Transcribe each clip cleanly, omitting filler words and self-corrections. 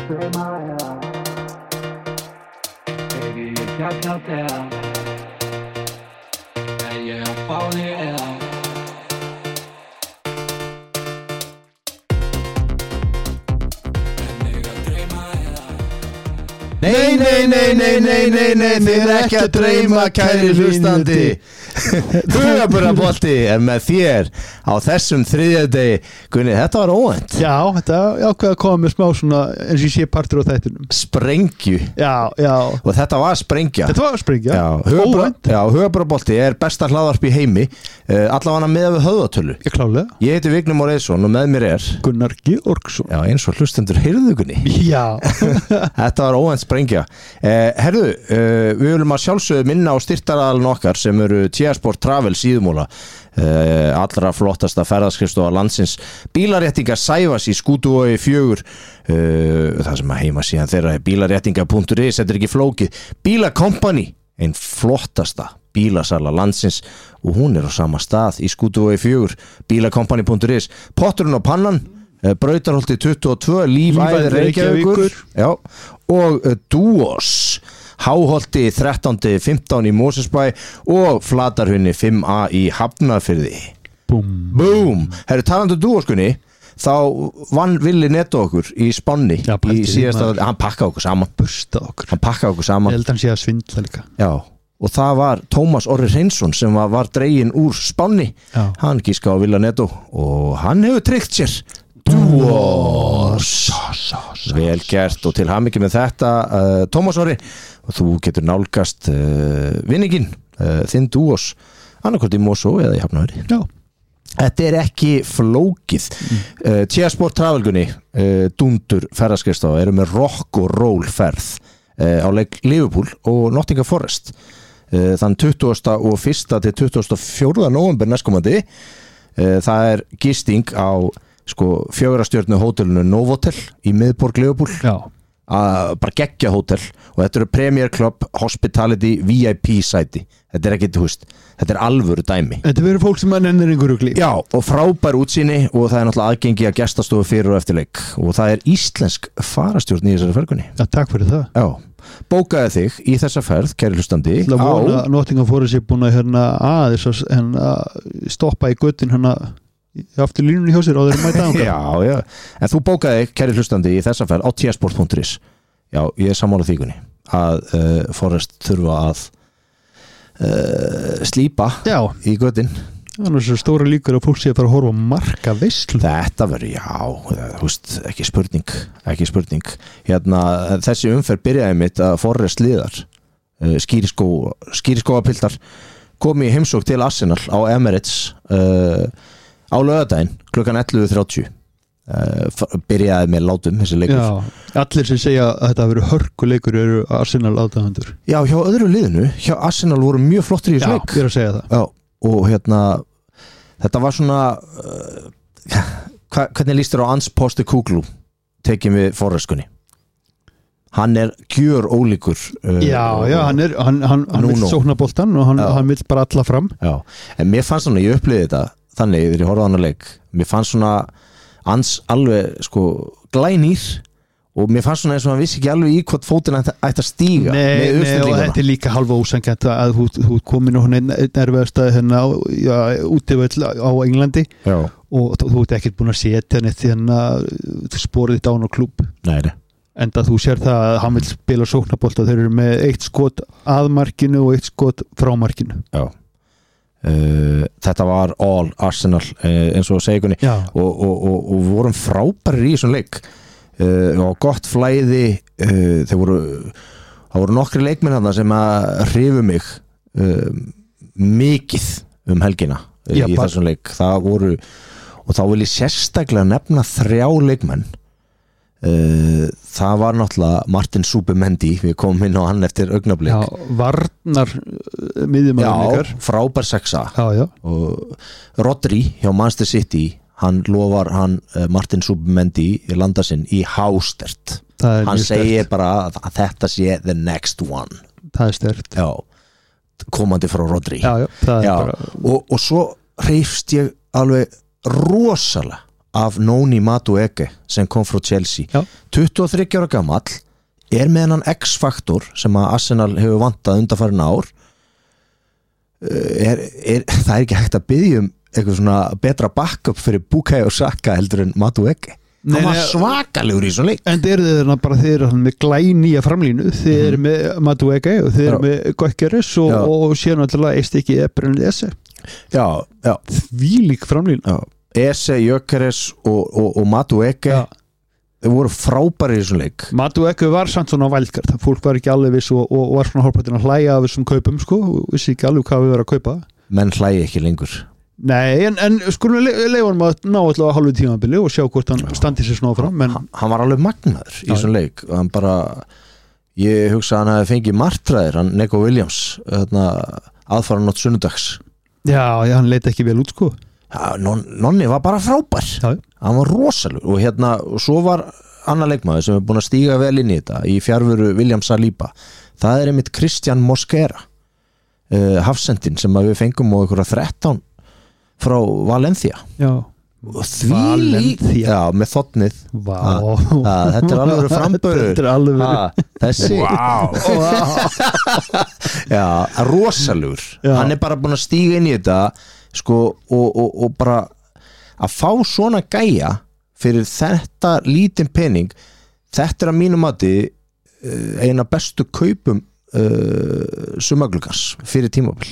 Nei, þið er ekki að dreyma, kæri hlustandi. Hugaburðarbolti er með þér á þessum þriðjudegi. Gunni, þetta var óvænt. Já, þetta ákveða að koma með smá svona eins og ég sé partur á þættinum. Sprengju. Já. Og þetta var sprengja. Já, Hugaburðarbolti er besta hlaðvarp í heimi, allavega með við höfðatölu. Ég klálega. Ég heiti Vignir Már Eiðsson og með mér er Gunnar Georgsson. Já, eins og hlustendur heyrðu, Gunni. Já. Þetta var óvænt sprengja. Herðu, við viljum að sjálfsögðu minna á styrktaraðalinn okkar sem eru T-Sport Travel síðumúla, allra flottasta ferðaskrifstofa landsins, bílaréttingar Sævas í Skútuvogi 4, það sem að heima síðan þeirra er bílaréttingar.is, þetta er ekki flókið. Bílakompani, ein flottasta bílasala landsins og hún er á sama stað í Skútuvogi 4, bílakompani.is. Potturinn og pannan, Brautarholti 22, Lífæði Reykjavíkur, já, og Duos Háholti 13-15 í Mosesbæ og Flatarhunni 5A í Hafnarfirði. Búm. Herru, talandi Duoskunni, þá vann Villi Netto okkur í Spánni í síðasta, hann pakkaði okkur saman. Hann pakkaði okkur saman. Ég held hann sé að svindla líka. Já, og það var Tómas Orri Hreinsson sem var dreginn úr Spánni. Já. Hann gíska á Villa Netto og hann hefur tryggt sér Duos. Vel gert og til hamingju með þetta, Tómas Orri, og þú getur nálgast vinningin, þinn Duos annarkvort í Mosó eða í Hafnarfirði. Já. Þetta er ekki flókið. T-Sport Travelgunni, Dundur ferðaskrifstofa, eru með rock og roll ferð á leik Liverpool og Nottingham Forest þann 21. til 24. november næstkomandi. Það er gisting á 4 stjörnu hótelinu Novotel í miðborg Liverpool. Já. Bara geggja hótel og þetta eru Premier Club Hospitality VIP sæti. Þetta er ekki þetta er alvöru dæmi. Þetta verður fólk sem nennir einhverju glíf. Já, og frábær útsýni og það er náttúrulega aðgengi að gestastofu fyrir og eftir leik og það er íslensk farastjórn í þessari ferðinni. Já, takk fyrir það. Já, bókaði þig í þessa ferð, kæri hlustandi. Það vona Nottingham Forest er búin að aðeins stoppa í göttin aftur línunni hjá sér á þeirra mæta ánga. Já, en þú bókaði, kæri hlustandi, í þessa ferð á tsport.is. Já, ég er sammála þýgunni að Forrest þurfa að slípa í götin. Annars er stóra líkur að fólk sé að fara að horfa marka veislu. Þetta verður, ekki spurning. Þessi umferð byrjaði mitt að Forrest liðar skíriskóapiltar komi í heimsókn til Arsenal á Emirates á laugardaginn klukkan 11:30. Byrjaði með látum þessi leikur. Já, allir sem segja að þetta hafi verið hörkuleikur eru Arsenal aðdáendur. Já, hjá öðru liðinu, hjá Arsenal voru mjög flottir í þessu leik. Já, ég er að segja það. Já, og þetta var svona hvernig líst þér á Ans Postecoglou tekinn við Forrestunni? Hann er gjör ólíkur. Hann vill sókna boltan og hann vill bara alla fram. Já, en mér fannst svona, ég upplifði þetta þannig þegar ég horfði á hann að leik, mér fannst svona Ans alveg glænýr og mér fannst svona eins og hann vissi ekki alveg í hvort fótinn ætti að stíga. Nei, og þetta er líka halva ósanngjarnt að þú komin á erfiðasta útivöll á Englandi. Já. Og þú ert ekkert búin að setja neitt þú sporið þitt án á klúbb. Nei. Enda þú sér það að hann vil spila sóknabolta, þeir eru með 1 skot að markinu og 1 skot frá markinu. Já. Þetta var all Arsenal eins og segunni og vorum frábærir í þessum leik og gott flæði. Það voru nokkri leikmenn þarna sem að hrifu mig mikið helgina í þessum leik. Það voru, og þá vil ég sérstaklega nefna 3 leikmenn. Það var náttúrulega Martin Zubimendi, við komum inn á hann eftir augnablik. Já, varnar miðjumaður ykkar. Já, frábær 6A. Já. Og Rodri hjá Manchester City, hann lofar Martin Zubimendi í landa sinn í hástert. Hann segir bara að þetta sé the next one. Það er stert. Já, komandi frá Rodri. Já, það er bara. Og svo hreifst ég alveg rosalega af Noni Madueke sem kom frá Chelsea 23 ára gamall með hennan X-faktor sem að Arsenal hefur vantað undanfarin ár það ekki hægt að biðja eitthvað svona betra backup fyrir Bukayo Saka heldur en Madueke hann var svakalegur í svona leik en þeir eru bara með glænýja framlínu þeir eru með Madueke og þeir eru með Gyökeres og síðan alltaf eist ekki Ebrelin Ese þvílík framlínu Ese, Gyökeres og Madueke þeir voru frábæri í svona leik Madueke var samt svona vælkart fólk var ekki alveg viss og var svona hálfpartinn að hlæja af þessum kaupum og vissi ekki alveg hvað við verðum að kaupa menn hlæja ekki lengur Nei, en skulum leifunum að ná alltaf að hálfu tímabili og sjá hvort hann standi sér svona áfram hann var alveg magnaður í svona leik og hann bara, ég hugsa að hann hefði fengið martræðir, hann Neko Williams aðfara nátt sunnudags hann leit ekki vel út sko Nonni var bara frábær hann var rosalur og svo var annar leikmaður sem er búin að stíga vel inn í þetta í fjárveru William Saliba það einmitt Christian Mosquera hafsendin sem við fengum og einhverja 13 frá Valencia Valencia með þotnið þetta alveg framböður þessi rosalur hann bara búin að stíga inn í þetta sko, og bara að fá svona gæja fyrir þetta lítinn pening þetta að mínu mati eina bestu kaupum sumaglugans fyrir tímabil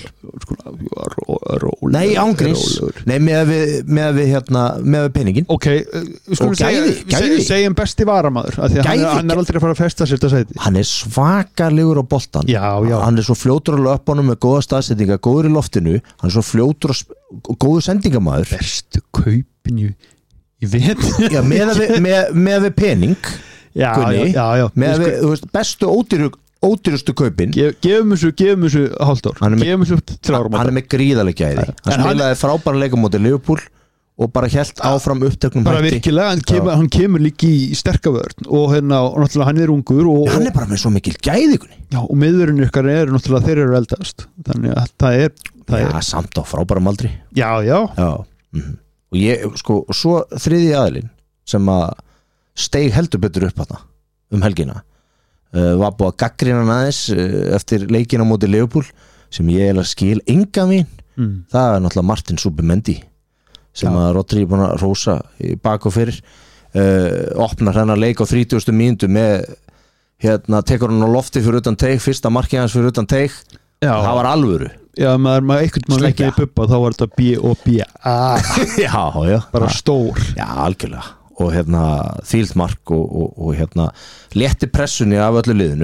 nei ángriðs með við peningin og gæði segjum besti varamaður hann aldrei að fara að festa sér þetta sæti hann svakalegur á boltan hann svo fljótur á löpunum með góða staðsetninga góður í loftinu, hann svo fljótur og góður sendingamæður bestu kaupinu ég veit með við pening með við bestu ódýrustu kaupin gefum þessu hálft ár gefum þessu 3 ára hann með gríðaleg gæði hann spilaði frábæra leika móti Liverpool og bara hélt áfram uppteknum bara virkilega, hann kemur líka í sterkavörn og náttúrulega hann ungur og hann bara með svo mikil gæði og miðurinn ykkar náttúrulega þeir eru eldast þannig að það er samt á frábærum aldri og ég sko og svo þriðji aðilinn sem að steig heldur betur upp þarna helgina var búið að gaggrina aðeins eftir leikina á móti Liverpool sem ég skil enga mín það náttúrulega Martin Subimendi sem að Rodri búin að rósa í bak og fyrir opnar hennar leik á 30. mínútu með tekur hann á lofti fyrir utan teig fyrsta markið hans fyrir utan teig það var alvöru maður einhvern mann ekki í bubba þá var þetta B og B bara stór algjörlega og þvílt mark og létti pressunni af öllu liðinu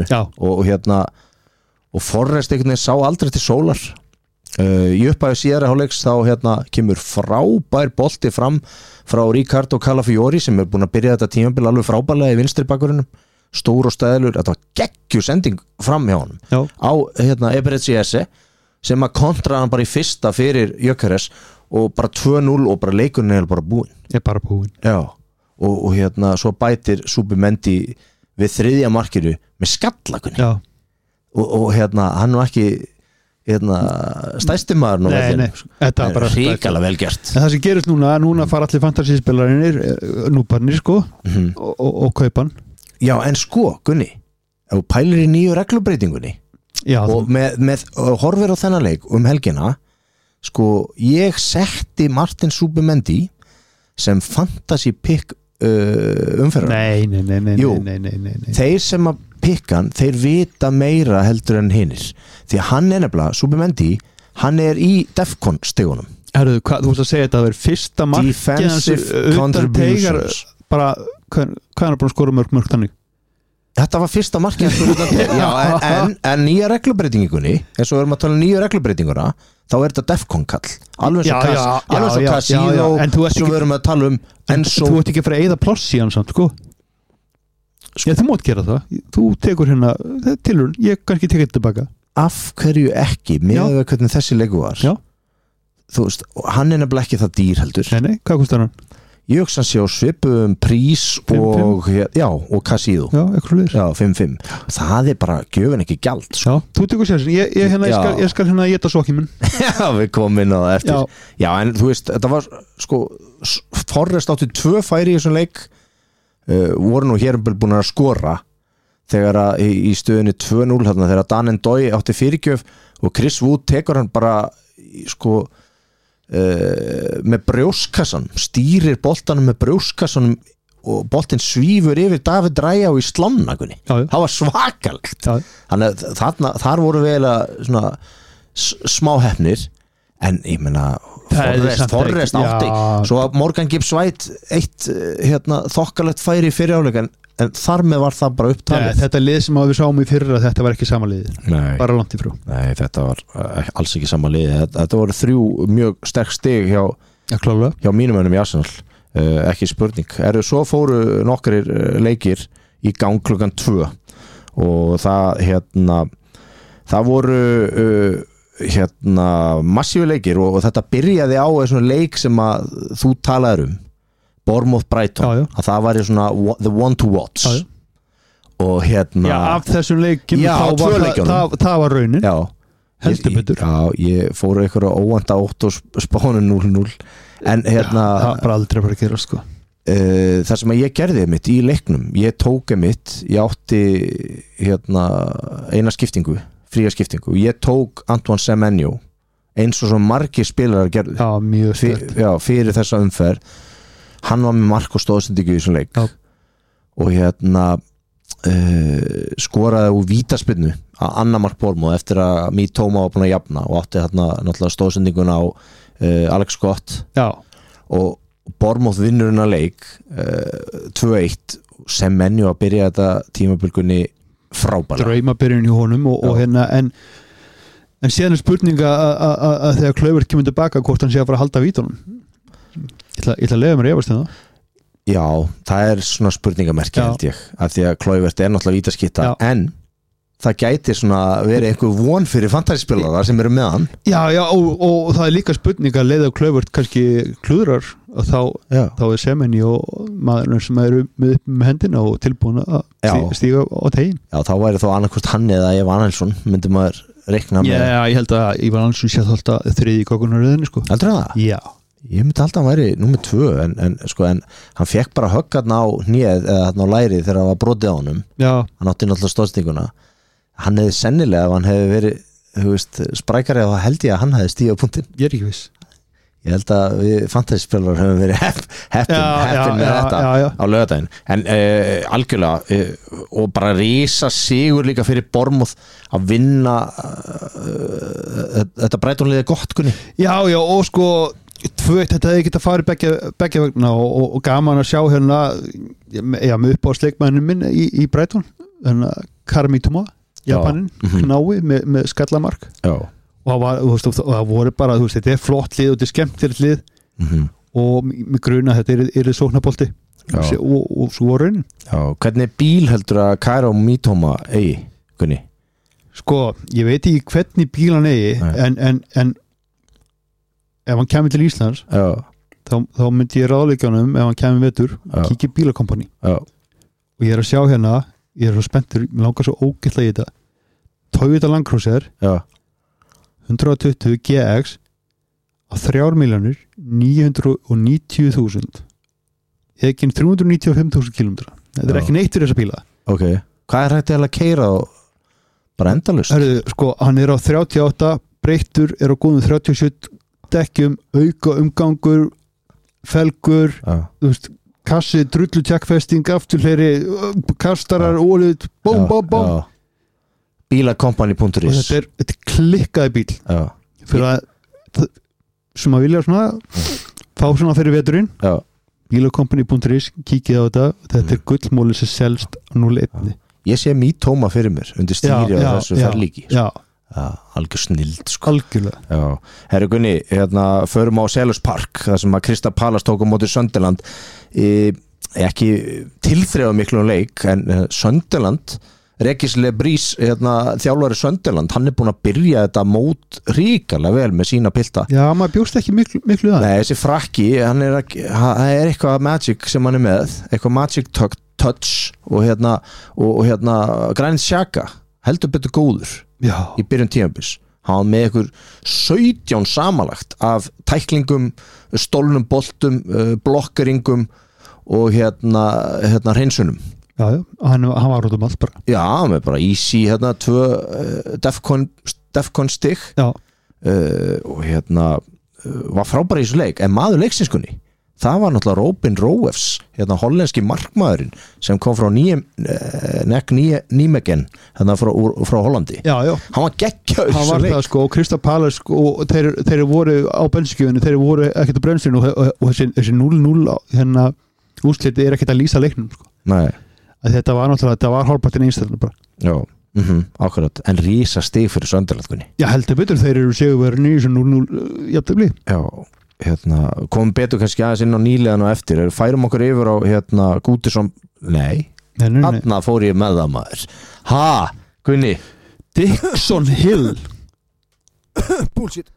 og Forrest einhvern veginn sá aldrei til sólar í upphæðu síðari hálfleiks þá kemur frábær bolti fram frá Ricardo Calafiori sem er búin að byrja þetta tímabil alveg frábærlega í vinstri bakverðinum stór og stæðlur, þetta var geggju sending fram hjá honum á Eberechi Esse sem að kontra hann bara í fyrsta fyrir Gyökeres og bara 2-0 og bara leikurinn er bara búinn og svo bætir Subimendi við þriðja markinu með skallakunni og hann var ekki stærsti maður þetta var bara ríkala vel gert en það sem gerist núna fara allir fantasíspilarnir núbarnir sko og kaupan en sko Gunni ef þú pælir í nýju reglubreitingunni og með horfir á þennan leik helgina sko ég setti Martin Subimendi sem fantasy pick umferðar nei þeir sem að pikkan þeir vita meira heldur en hinnir því að hann nefnilega, Subimendi hann í Defcon stigunum þú veist að segja þetta að vera fyrsta defensive contributions bara, hvað er búin að skora mörg þannig? Þetta var fyrsta markið en nýja reglubreitingunni eins og við erum að tala nýja reglubreitinguna þá þetta Defcon kall alveg svo Casino sem við erum að tala þú ert ekki að fara að eyða pláss í hann samt sko þú mátt gera það þú tekur tilurinn, ég kannski tekið þetta tilbaka af hverju ekki með hvernig þessi leiku var þú veist, hann nefnilega ekki það dýr heldur nei, hvað kostar hann? ég hugsa hann sé á svipum Prís 5-5. og Casino Já, eitthvað leir. 5-5, það bara gjöfin ekki gjald Já, þú tekur sér, ég skal hérna geta sokkinn minn. Já, við komum inn á það eftir Já, en þú veist, þetta var sko Forrest átti 2 færi í þessum leik voru nú hér búin að skora þegar að í stöðunni 2-0 þarna, þegar Dan N'Doye átti fyrirgjöf og Chris Wood tekur hann bara sko með brjóskassan, stýrir boltanum með brjóskassanum og boltinn svífur yfir David Raya og í slamnagunni, það var svakalegt þannig að þar voru við svona smá hefnir en ég meina Forrest átti, svo að Morgan Gibbs White eitt þokkalegt færi í fyrirháleik en þar með var það bara upptalið. Þetta lið sem við sáum í fyrra, þetta var ekki sama lið, bara langt í frá. Nei, þetta var alls ekki sama lið, þetta voru 3 mjög sterk stig hjá mínum önum í Arsenal, ekki spurning. Svo fóru nokkrir leikir í gang klukkan 2 og það voru massífi leikir og þetta byrjaði á þessum leik sem að þú talaðir Bournemouth Brighton, að það væri svona the one to watch og af þessum leikim það var raunin heldur betur. Ég fór einhverja óvænta 8 og spánu 0-0 en það bara aldrei bara að gera sko. Það sem að ég gerði mitt í leiknum, ég tók mitt, ég átti eina skiptingu, fría skiptingu, ég tók Antoine Semenyo eins og svo margir spilarar gerðu fyrir þessa umferð. Hann var með mark og stóðsendingu í þessum leik og skoraði úr vítaspyrnu að annar mark Bournemouth eftir að Mitoma var búin að jafna og átti náttúrulega stóðsendinguna á Alex Scott og Bournemouth vinnur hennar leik 2-1 sem menju að byrja þetta tímabylgunni frábæra draumabyrjun í honum og en síðan spurninga að þegar Kluivert kemur tilbaka hvort hann sé að fara að halda vítunum. Ég ætla að leiða mér efast það. Já, það svona spurningamerki held ég, af því að Kluivert náttúrulega vítaskipta en það gæti svona verið einhver von fyrir fantasyspilara sem eru með hann. Já, og það líka spurning að leiða Kluivert kannski klúðrar og þá Semeni og maðurinn sem eru með hendina og tilbúin að stíga á tegin. Já, þá væri þó annarkvort hann eða Ivan Alsson myndi maður reikna með. Já, ég held að Ivan Alsson sé alltaf 3 í kokkunaröðinu sko. Heldur það? Já. Ég myndi alltaf að hann væri númer 2 en hann fekk bara högg á hnið eða á lærið þegar það var brotið á honum. Hann átti náttúrulega stóðstinguna. Hann hefði sennilega ef hann hefði verið sprækari og held ég að hann hefði stíð á punktinn. Ég ekki viss. Ég held að við fantasyspilarar höfum verið heppin með þetta á laugardaginn en algjörlega og bara rísa sigur líka fyrir Bournemouth að vinna þetta Brighton-liðið gott kunni. Já og sko 2-1, þetta hefði getað farið beggja vegna og gaman að sjá með upp á sleikmæðinu minn í Brighton Karim Mitoma, Japanin knái með skallamark og það voru bara, þetta flott lið og þetta skemmtilegt lið og með gruna þetta sóknarbolti og svo var raunin. Hvernig bíl heldur að Karim Mitoma eigi, Gunni? Sko, ég veit ekki hvernig bíl hann eigi en ef hann kemur til Íslands þá myndi ég ráðleika honum ef hann kemur vetur kíkja bílakompani og ég að sjá hérna, ég svo spenntur mér langar svo ógeðslega í þetta Toyota Land Cruiser 120 GX á 3.990.000 ekki 395.000 km. Þetta ekki neitt fyrir þessa bíla. Hvað hægt að keyra bara endalaust? Sko, hann á 38 breyttur á góðum 37 dekkjum, auka umgangur felgur, kassi, drullu tjakkfesting, afturhleri kastarar, ólið bóm bílakompani.is og þetta er klikkaði bíl fyrir að sem að vilja fá fyrir veturinn bílakompani.is, kíkið á þetta er gullmóli sem selst 0-1. Ég sé Mitoma fyrir mér undir stýri á þessu ferlíki algjör snild sko. Algjörlega. Herru Gunni, förum á Selhurst Park þar sem að Crystal Palace tók á móti Sunderland ekki tilþrefa miklu leik en Sunderland Regis Lebrís þjálfari Sönderland, hann búinn að byrja þetta mót ríkalega vel með sína pilta. Já, maður bjóst ekki miklu það. Nei, þessi frakki, það er eitthvað magic sem hann með, eitthvað magic touch og Granit Xhaka heldur betur góður í byrjun tímabils. Hann var með einhver 17 samanlagt af tæklingum, stolnum boltum, blokkeringum og hreinsunum. Já, hann var út allt bara. Já, hann var bara easy 2 Defcon stig og var frábæri í þessu leik, en maður leiksinskunni það var náttúrulega Robin Roefs hollenski markmaðurinn sem kom frá Nijmegen frá Hollandi. Já. Hann var geggjaður hann var það sko, og Crystal Palace og þeir voru á bensinskjöfunni, þeir voru ekkert á bremsinu og þessi 0-0 úrsliti ekkert að lýsa leiknum sko. Nei. Þetta var náttúrulega, þetta var hálfpartin einstaklega bara. Já, akkurat, en rísa stig fyrir Sönderland. Já, heldur betur, þeir eru sigurverðin í þessu 0-0 jafntefli. Já, komum betur kannski aðeins inn á nýliðan og eftir, færum okkur yfir á Gútisson, nei, þarna fór ég með það maður. Gunni Dixon Hill. Bullshit.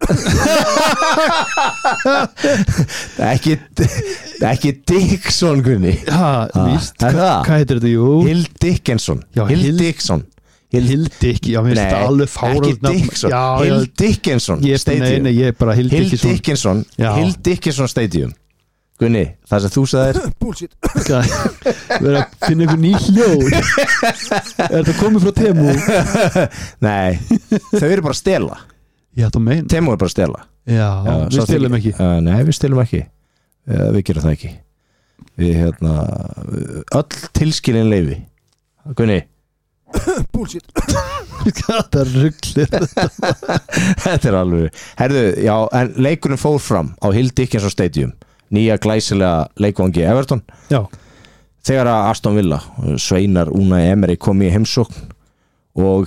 ekki Dixon, Gunni. Víst, hvað heitir þetta, jú? Hill Dickinson. Hill Dixon. Hill Dick, já, mér finnst þetta alveg fáralt. Ekki Dixon, Hill Dickinson Stadium. Nei, ég er bara Hill Dickinson. Hill Dickinson Stadium. Gunni, það sem þú sagðir bullshit. Verður að finna einhver ný hljóð. Þetta komið frá Temu? Nei, þau eru bara að stela. Já, þú meina. Temu er bara að stela. Já, við stelum ekki. Nei, við stelum ekki. Við gerum það ekki. Við öll tilskilin leyfi. Gunni bullshit. Þetta rugglir. Þetta alveg. Herðu, já, en leikurinn fór fram á Hill Dickinson Stadium, nýja glæsilega leikvangi Everton. Já. Þegar að Aston Villa, Sveinar Unai Emery kom í heimsókn og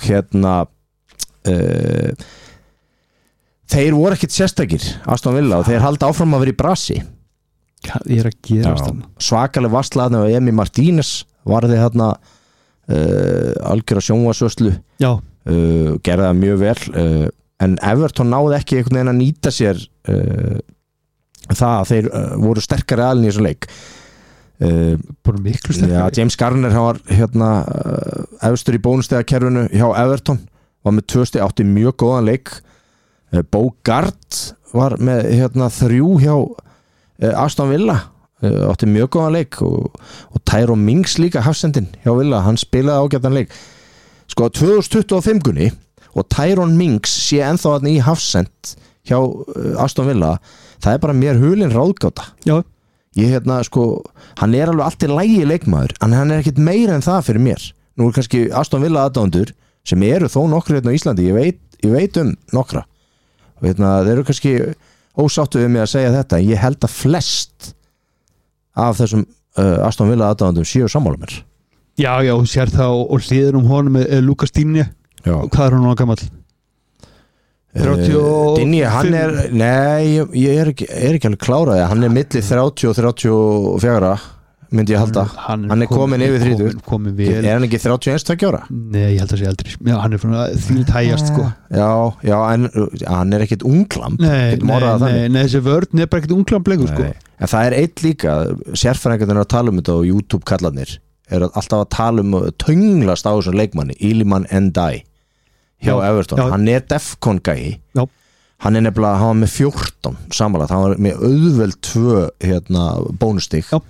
þeir voru ekkit sérstakir Aston Villa og þeir halda áfram að vera í brasi. Ég er að gera svakalega vaslaðna og Emi Martínez var þeir algjör á sjónvarpsstöð gerði það mjög vel en Everton náði ekki einhvern veginn að nýta sér það að þeir voru sterkari aðilin í þessu leik. Bara miklu sterkari. James Garner hann var efstur í bónustegakerfinu hjá Everton, var með 2 stig, átti mjög góðan leik. Bogart var með 3 hjá Aston Villa, átti mjög góðan leik og Tyrone Mings líka hafsendin hjá Villa, hann spilaði ágætan leik. Sko 2025 Gunni og Tyrone Mings sé ennþá í hafsend hjá Aston Villa, það er bara mér hulin ráðgáta. Já. Ég hann er alveg allt í lagi leikmaður, en hann er ekkit meira en það fyrir mér. Nú er kannski Aston Villa aðdáendur sem eru þó nokkru á Íslandi, ég veit nokkra. Þeir eru kannski ósáttu við mig að segja þetta, en ég held að flest af þessum Aston Villa aðdáendum séu sammála mér. Já, sér það og hliður honum er Lucas Digne. Hvað er hann gamall? 35? Digne, hann ég er ekki alveg kláraði, hann er milli 30 og 34 myndi ég halda. Hann er komin yfir 30. Er hann ekki 31 ára? Nei, ég held að sé eldri. Já, hann er því tæjast sko. Já, en hann er ekkit unglamb. Nei, þessi vörn er bara ekkit unglamb lengur sko. En það er eitt líka, sérfræðingarnir að tala þetta og YouTube kallarnir er alltaf að tala tönglast á þessum leikmanni, Iliman Ndiaye hjá Everton. Hann er Defcon gæi. Já. Hann er nefnilega, hann var með 14 samanlagt, hann var með auðveld 2 bónustig. Já.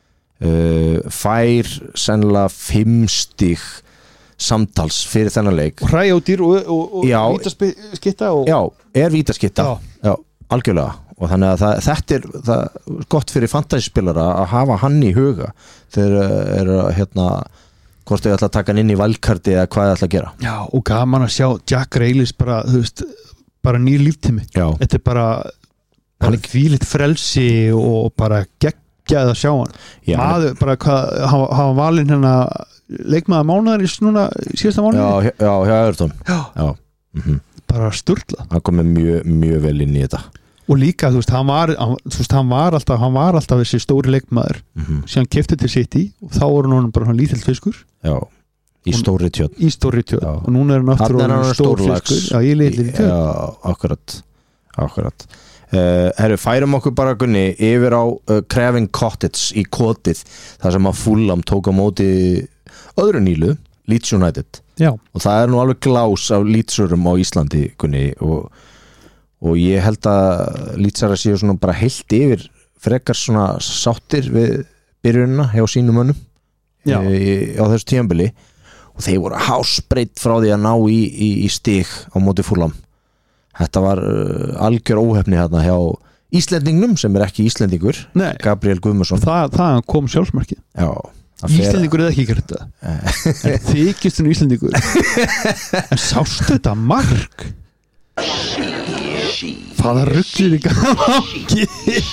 Fær sennilega 5 stig samtals fyrir þennan leik og hræjódýr og vítaskitta já, vítaskitta já, algjörlega, og þannig að þetta er það gott fyrir fantasyspilara að hafa hann í huga þegar hvort þau ætla að taka hann inn í valkarti eða hvað þau ætla að gera. Já, og gaman að sjá Jack Grealish bara, bara nýr líftími. Þetta er bara hvílitt frelsi og bara geggjað að sjá hann. Maður bara hafa valinn leikmaður mánaðar í síðasta mánuði. Já, hjá Everton. Já. Bara sturla. Hann kom með mjög vel inn í þetta. Og líka, hann var alltaf þessi stóri leikmaður sem hann keypti til City og þá voru hann bara lítill fiskur. Já. í Stórri Tjörn og núna er hann aftur stórfiskur í litli Tjörn. Já, akkurat Herru, færum okkur bara Gunni yfir á Craven Cottage í Kotið, þar sem að Fulham tók á móti öðru Nílu, Leeds United. Já. Og það er nú alveg glás af Leedsurum á Íslandi, Gunni, og ég held að Leedsarar séu svona bara heilt yfir frekar svona sáttir við byrjunina hjá sínum mönnum á þessu tímabili, og þeir voru hásbreytt frá því að ná í stig á móti Fulham. Þetta var algjör óhefni hérna hjá Íslendingnum sem ekki Íslendingur. Nei. Gabriel Guðmundsson. Það kom sjálfsmarkið. Já. Íslendingur er ekki gert það. Þykistun Íslendingur. En sástu þetta mark? Hvaða rugglir í gangi?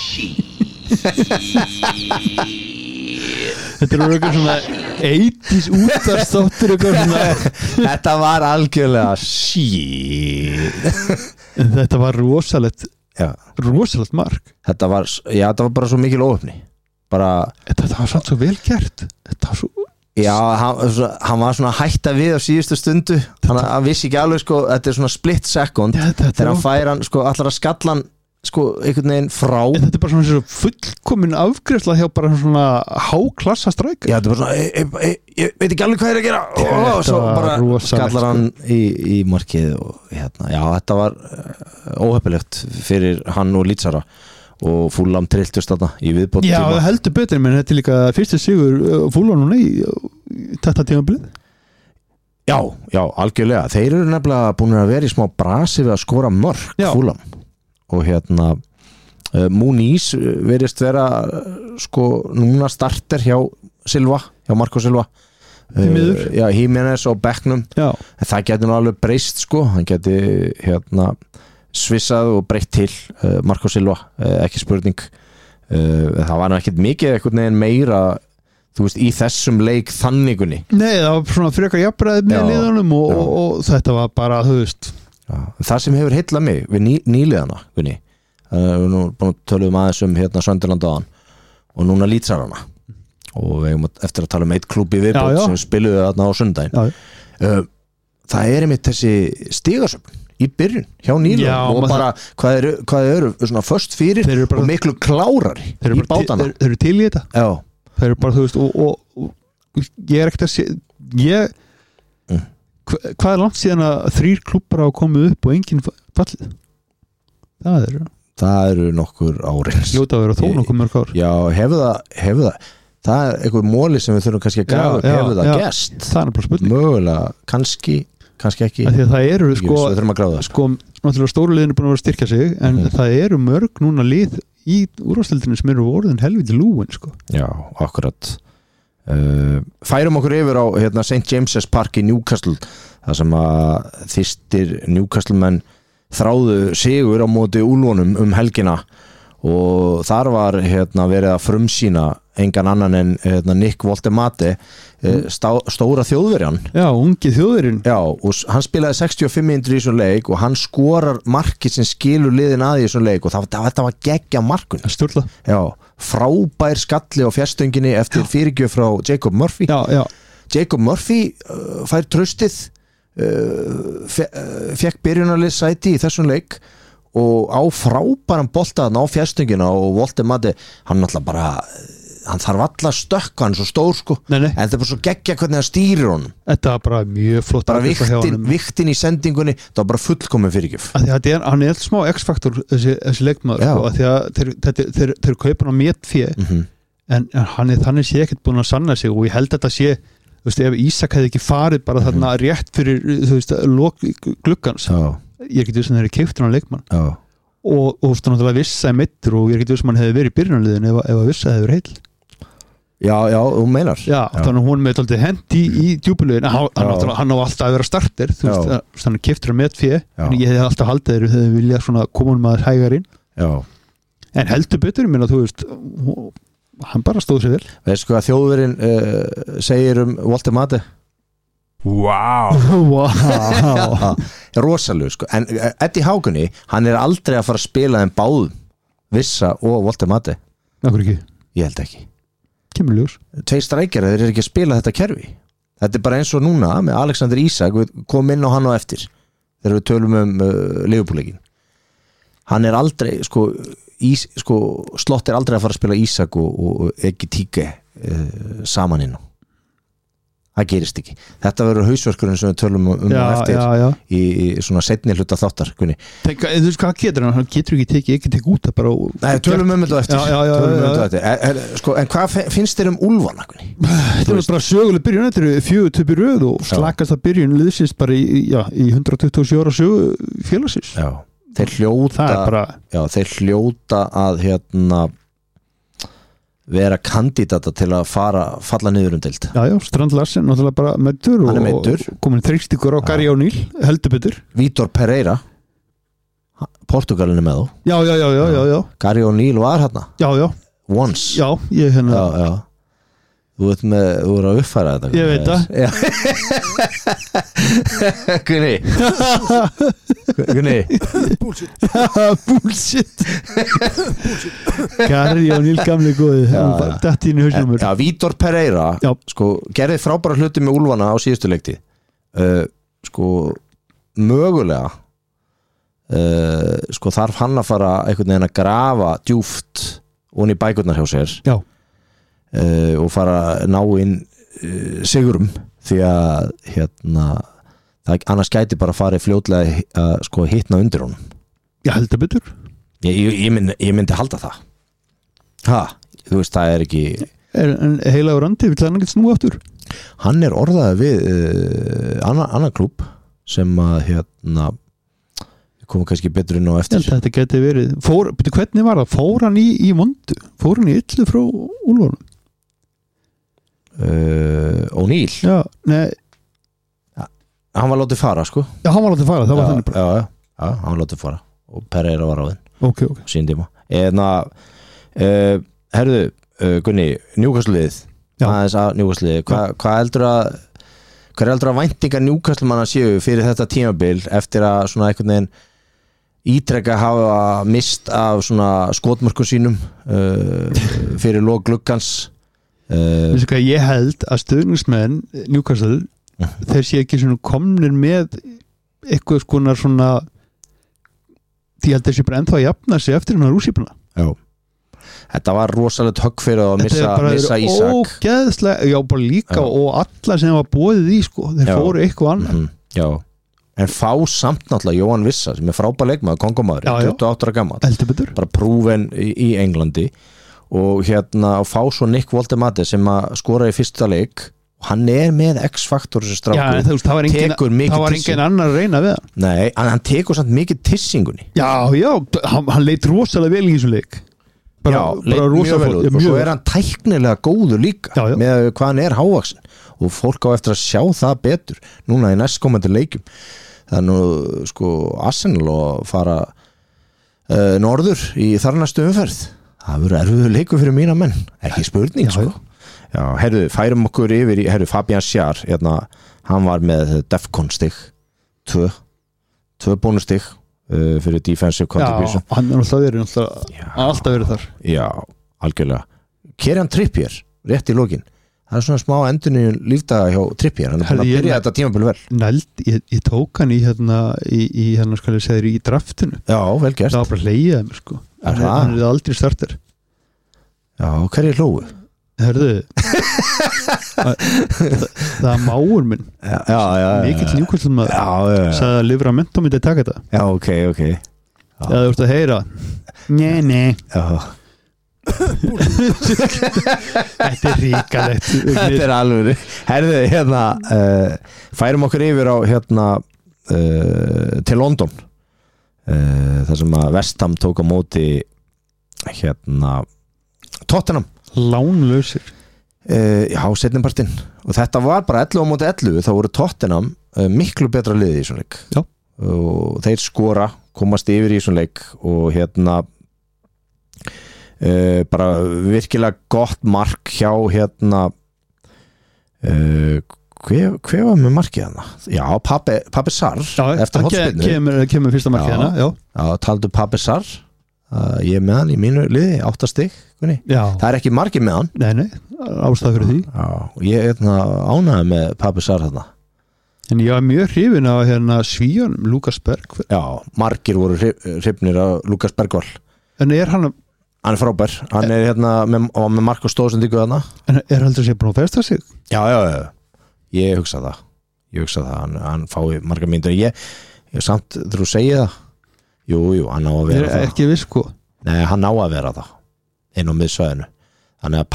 Þetta er eitthvað svona 80s útvarpsþáttur eitthvað svona. Þetta var algjörlega shit. Þetta var rosalegt mark. Þetta var bara svo mikil óöfni. Þetta var samt svo vel gert. Þetta var svo... Já, hann var svona hætta við á síðustu stundu. Hann vissi ekki alveg, sko, þetta er svona split second þegar hann fær hann, sko, allar að skallan sko, einhvern veginn frá. En þetta er bara svona fullkomin afgreiðsla hjá bara svona háklassa strækir. Já, þetta er bara svona ég veit ekki alveg hvað að gera og svo bara skallar hann í markið og hérna, já, þetta var óheppilegt fyrir hann og Lítsara og Fulham trilltust þarna í viðbót. Já, það heldur betur, menn þetta er líka fyrsti sigur Fulham núna í þetta tímabilið. Já, algjörlega. Þeir eru nefnilega búin að vera í smá brasi við að skora mörk Fulham. Og hérna Muniz verðist vera sko núna starter hjá Marco Silva. Já, Jimenez og Becknum. Já. En það getur nú alveg breyst, sko. Hann geti hérna svissað og breytt til Marco Silva, ekki spurning. Það var nú ekkert mikið einhvern veginn meira, þú veist, í þessum leik þannigunni. Nei, það var svona frekar jafnræði með liðanum og þetta var bara, þú veist. Já. Það sem hefur heitlað mig við nýliðana, Gunni, við nú búin að tölum aðeins hérna Sönderland áðan og núna Lítsarana og við hefum eftir að tala eitt klúbb í viðbót sem við spiluðu þarna á sundaginn. Það er einmitt þessi stigasöfn í byrjun hjá Nílu og bara hvað eru svona först fyrir og miklu klárari í bátana. Þeir eru til í þetta. Já. Þeir eru bara, þú veist, og ég er ekkert að sé hvað er langt síðan að 3 klúbbar á komið upp og enginn fallið? Það eru nokkur ári. Ljóta að vera þó nokkur mörg ár. Já, hefur það er einhver móli sem við þurfum kannski að grafa upp, hefur það gest? Það er bara spurning. Mögulega, kannski ekki. Því að það eru, sko, við þurfum að gráða það. Sko, náttúrulega stóru liðin er búin að vera að styrkja sig, en það eru mörg núna lið í úrvalsdeildinni sem eru orðin helviti lúin, sko. Já, akkurat. Færum okkur yfir á hérna, St. James's Park í Newcastle, þar sem að þýstir Newcastle menn þráðu sigur á móti úlfunum helgina og þar var hérna, verið að frumsýna engan annan en hérna, Nick Woltemade, stóra þjóðverjan. Já, ungi þjóðverjan. Já, og hann spilaði 65 mínútur í þessum leik og hann skorar markið sem skilur liðin að í þessum leik og þetta var geggja markun. Sturla. Já, frábær skalli á fjastunginni eftir fyrirgjöf frá Jacob Murphy. Já. Jacob Murphy fær tröstið, fekk byrjunarlið sæti í þessum leik og á frábæran boltaðan á fjastungina og Woltemade, hann náttúrulega bara hann þarf alla stökka, hann er svo stór, sko. Nei. En það er bara svo geggja hvernig hann stýrir honum. Þetta var bara mjög flott. Bara viktin í sendingunni, það var bara fullkomin fyrirgjöf. Hann er smá X-faktor þessi leikmaður, sko, að því að þeir kaupa hann á métfé, en hann er þannig sé ekkert búin að sanna sig og ég held að þetta sé, þú veist, ef Ísak hefði ekki farið bara þarna rétt fyrir, þú veist, lok gluggans, ég get sem þeir eru keyptur hann leikmann og þú veist, náttúrulega Vissa meiddur og ég get sem hann hefði verið í byrjunarliðin ef Vissa hefði verið heil. Já, þú meinar. Já, þannig að hún með alltaf hendi í djúpulegin, hann á alltaf að vera starter, þú veist, hann er keyptur að metfé, en ég hefði alltaf haldið þeir hefði viljað svona koma maður hægar inn. Já. En heldur betur, minna, þú veist, hann bara stóð sér vel. Veistu hvað þjóðverinn segir Woltemade? Wow. Rosalega, sko. En Eddie Hákunni, hann er aldrei að fara að spila þeim báðum, Vissa og Woltemade. Akkur ekki? Ég held ekki. Kemur ljós. 2 strækjarar, þeir eru ekki að spila þetta kerfi. þetta er bara eins og núna með Alexander Isak, við komum inn á hann á eftir þegar við tölum Liverpool-leikin. Hann er aldrei Slott er aldrei að fara að spila Isak og ekki Tíke saman inn á. Það gerist ekki. Þetta verður hausverkurinn sem við tölum á eftir í svona seinni hluta þáttar. Þú veist hvað getur hann getur ekki tekið út það bara. Nei, tölum þetta eftir. En hvað finnst þér úlfana? Þetta er bara söguleg byrjun, þetta eru 4 töp í röð og slakast að byrjun liðsins bara í 127 ára sögu félagsins. Já. Þeir hljóta að vera kandidata til að falla niður deild. Já, Strand Larsen náttúrulega bara meiddur og komin þrýstingur á Gary O'Neill, heldur betur. Vítor Pereira Portugalinu með þá. Já. Gary O'Neill var hérna. Já. Once. Já, ég Já. Þú er að uppfæra þetta. Ég veit það. Gunni. Bullshit. Gary O'Neill gamli góði. Datt inn í hausnum. Já, Vítor Pereira gerði frábæra hluti með úlfana á síðustu leikti. Mögulega þarf hann að fara einhvern veginn að grafa djúft onni í bækurnar hjá sér. Já. Og fara að ná inn sigurum því að það annars gæti bara farið fljótlega að hitna undir honum. Já, heldur betur. Ég myndi halda það. Þú veist, það er ekki en heilagur andi, vill hann ekki snúa aftur? Hann er orðaði við annan klúbb sem að komum kannski betur inn á eftir. Þetta geti verið hvernig var það? Fór hann í vondu? Fór hann í illu frá úlfunum? O'Neill. Já, nei. Hann var látið fara, Já, hann var látið fara, það var þannig bara. Já, hann var látið fara og Pereira var á þinn. Ok. Sín tíma. Herðu, Gunni, Newcastle-liðið. Aðeins að Newcastle-liðið. Hvað heldur að væntingar Newcastle-manna séu fyrir þetta tímabil eftir að svona einhvern veginn ítrekka hafa mist af svona skotmörkum sínum fyrir lok gluggans? Þessu hvað ég held að stöðningsmenn Newcastle þeir sé ekki svona komnir með eitthvað svona því held þessi bara ennþá að jafna sig eftir hann að rússípuna. Já, þetta var rosalegt högg fyrir að missa Ísak. Ógeðslega, já bara líka og alla sem var boðið í þeir fóru eitthvað annað. Já, en fá samt náttúrulega Jóhann Vissa sem er frábær leikmaður, kongomaður, 28 ára gamall, bara prúven í Englandi og og fá svo Nick Woltemade sem að skora í fyrsta leik og hann er með X-faktor þessi strákur. Já, það var engin annar að reyna við hann. Nei, hann tekur samt mikið tissingunni. Já, hann leit rosalega vel í þessum leik. Bara mjög vel út og svo er hann tæknilega góður líka með hvað hann er hávaksin og fólk á eftir að sjá það betur núna í næstkomandi leikjum. Það er nú Arsenal og fara norður í þarnastu umferð. Það verður erfiður leikur fyrir mína menn, ekki spurning. Já, herðu, færum okkur yfir í Fabian Schär, hann var með Defcon stig 2 bónustig fyrir defensive contribution. Já, hann er alltaf verið þar. Já, algjörlega. Kieran Trippier, rétt í lokin. Það er svona smá endurinn í lífdaga hjá Trippier, hann er búin að byrja þetta tímabil vel. Ég tók hann í draftinu. Já, vel gert. Það var bara hlegið að mér, hann er aldrei starter. Já, hverju hlóðu? Hörðu það er máur minn mikill Newcastle maður sagði að Livramento myndi taka þetta. Já, ok. Það þú ert að heyra nei þetta er ríkalegt. Þetta er alveg. Herðu, færum okkur yfir á til London þar sem að West Ham tók á móti Tottenham lánlausir. Já, seinnipartinn og þetta var bara 11 á móti 11, þá voru Tottenham miklu betra liði í svona leik. Já. Og þeir skora, komast yfir í svona leik og bara virkilega gott mark hjá hver var með markið hana? Já, Pape Sarr eftir hotspinnu. Kemur fyrsta markið hana, já. Já, taldu Pape Sarr ég er með hann í mínu liði 8 stig, það er ekki margir með hann nei, ástæð fyrir því ég er ánægður með Papi Sarr þarna en ég var mjög hrifin af Svíjanum Lukas Bergvall margir voru hrifnir af Lukas Bergvall en hann er frábær, hann er með mark og stóðsendingu þarna en heldur sér búin að festa sig? Já, ég hugsa það hann fái margar myndir ég samt þegar þú segir það jú, hann á að vera það ekki viss sko nei, hann á að vera það inn á miðsvæðinu þannig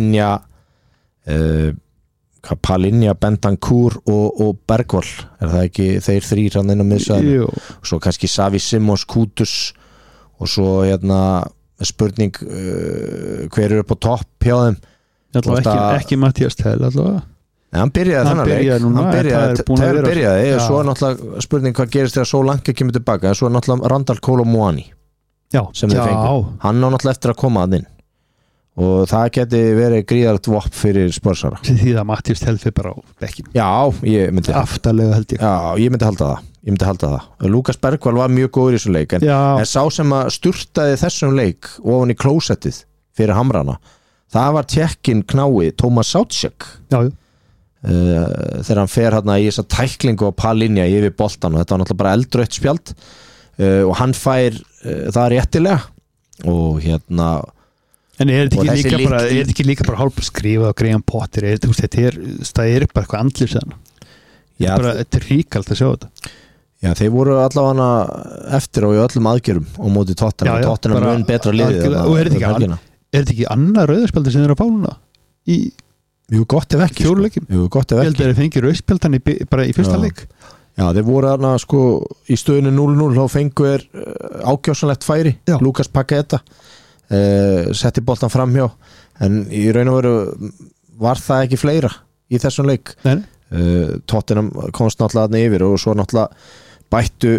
að Palinja, Bentancur og Bergvall er það ekki þeir 3 hann inn á miðsvæðinu og svo kannski Savi Simons, Kutus og svo spurning hver eru upp á topp hjá þeim ekki Mattias Tell allavega hann byrjaði þennan leik hann byrjaði og svo er náttúrulega spurning hvað gerist þegar Solanke kemur tilbaka en svo er náttúrulega Randall Kolomoani sem þeir fengu hann á náttúrulega eftir að koma að inn og það geti verið gríðarlegt vopp fyrir Spörsara því að Mattias Tell fyrir bara á bekkin ég myndi aftarlega held ég myndi halda það Lukas Bergvall var mjög góður í þessum leik en sá sem að sturtaði þessum leik ofan í klósettið fyrir Hamrana það var tjekkinn knái Tómas Sátsek þegar hann fer hérna í þessa tæklingu á Palinja yfir boltan og þetta var náttúrulega bara eldrautt spjald og hann fær það réttilega og en er þetta ekki líka bara hálf skrifað á Graham Potter það er bara eitthvað andlir þetta er ríkalt að sjá þetta þeir voru allavega eftir og í öllum aðgjörum og móti Tottenham mun betra liðið og er þetta ekki annað rauðarspjaldi sem þeir að fá núna Jú, gott ef ekki ég held að þeir fengi rauðspjaldan bara í fyrsta leik þeir voru þarna sko í stöðinu 0-0 þá fengu þeir ákjósanlegt færi Lukas Paqueta setti boltan framhjá en í raun og veru var það ekki fleira í þessum leik Tottenham komst náttúrulega þarna yfir og svo náttúrulega bættu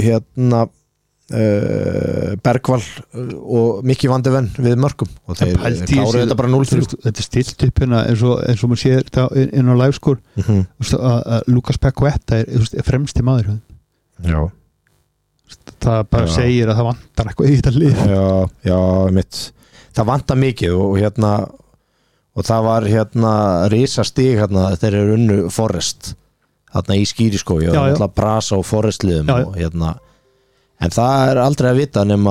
Bergvall og Mikki van de Ven við mörkum og þeir kláruðu þetta bara 0-3 þetta er stilt upp eins og maður sér þetta inn á livescore að Lukas Paqueta er fremsti maður það bara segir að það vantar eitthvað í þetta lið það vantar mikið og það var risastig þeir eru unnu Forrest í Skíriskói og alltaf Brasa og Forrest liðum og en það er aldrei að vita nema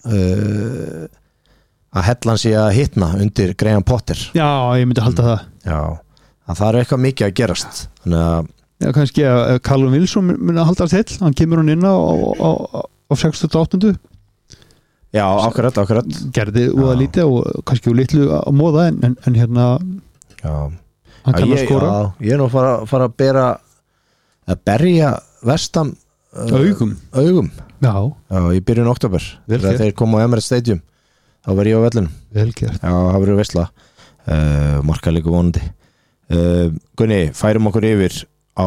að hellan sé að hitna undir Graham Potter ég myndi halda það að það er eitthvað mikið að gerast þannig að kannski að Callum Wilson myndi að halda það til hann kemur hún inn á 68. akkurat gerði úða lítið og kannski úr litlu að móða en hann kann að skora ég er nú að fara að berja Vestam augum í byrjun október þegar þeir koma á Emirates Stadium þá var ég á vellinum það verður veisla markalíku vonandi Gunni, færum okkur yfir á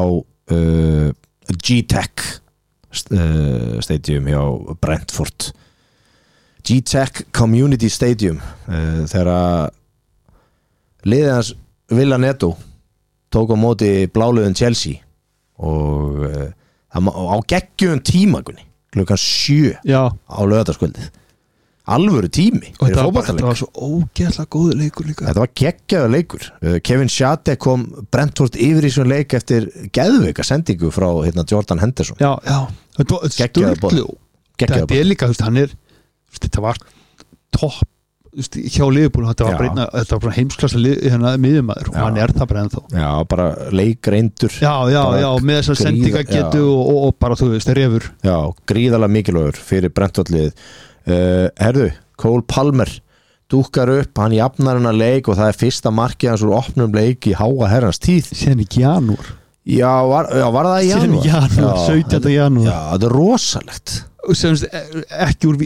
G-Tech Stadium hjá Brentford G-Tech Community Stadium þegar liðið hans Villa Neto tók á móti bláliðin Chelsea og á geggjum tíma klukkan 7 á laugardagskvöldið alvöru tími og þetta var svo ógeðslega góður leikur líka þetta var geggjaður leikur Kevin Schade kom Brentford yfir í svona leik eftir geðveika sendingu frá Jordan Henderson þetta var sturglu þetta er líka þetta var topp hjá Liverpool þetta var bara heimsklassa miðjumaður og hann er það bara ennþá bara leikreindur með þessar sendingagetu og bara þú veist, refur gríðarlega mikilvægur fyrir Brentford-lið herðu, Cole Palmer dúkkar upp, hann jafnar hennar leik og það er fyrsta markið hans úr opnum leik í háa herrans tíð síðan í janúar var það í janúar 17. janúar það er rosalegt ekki úr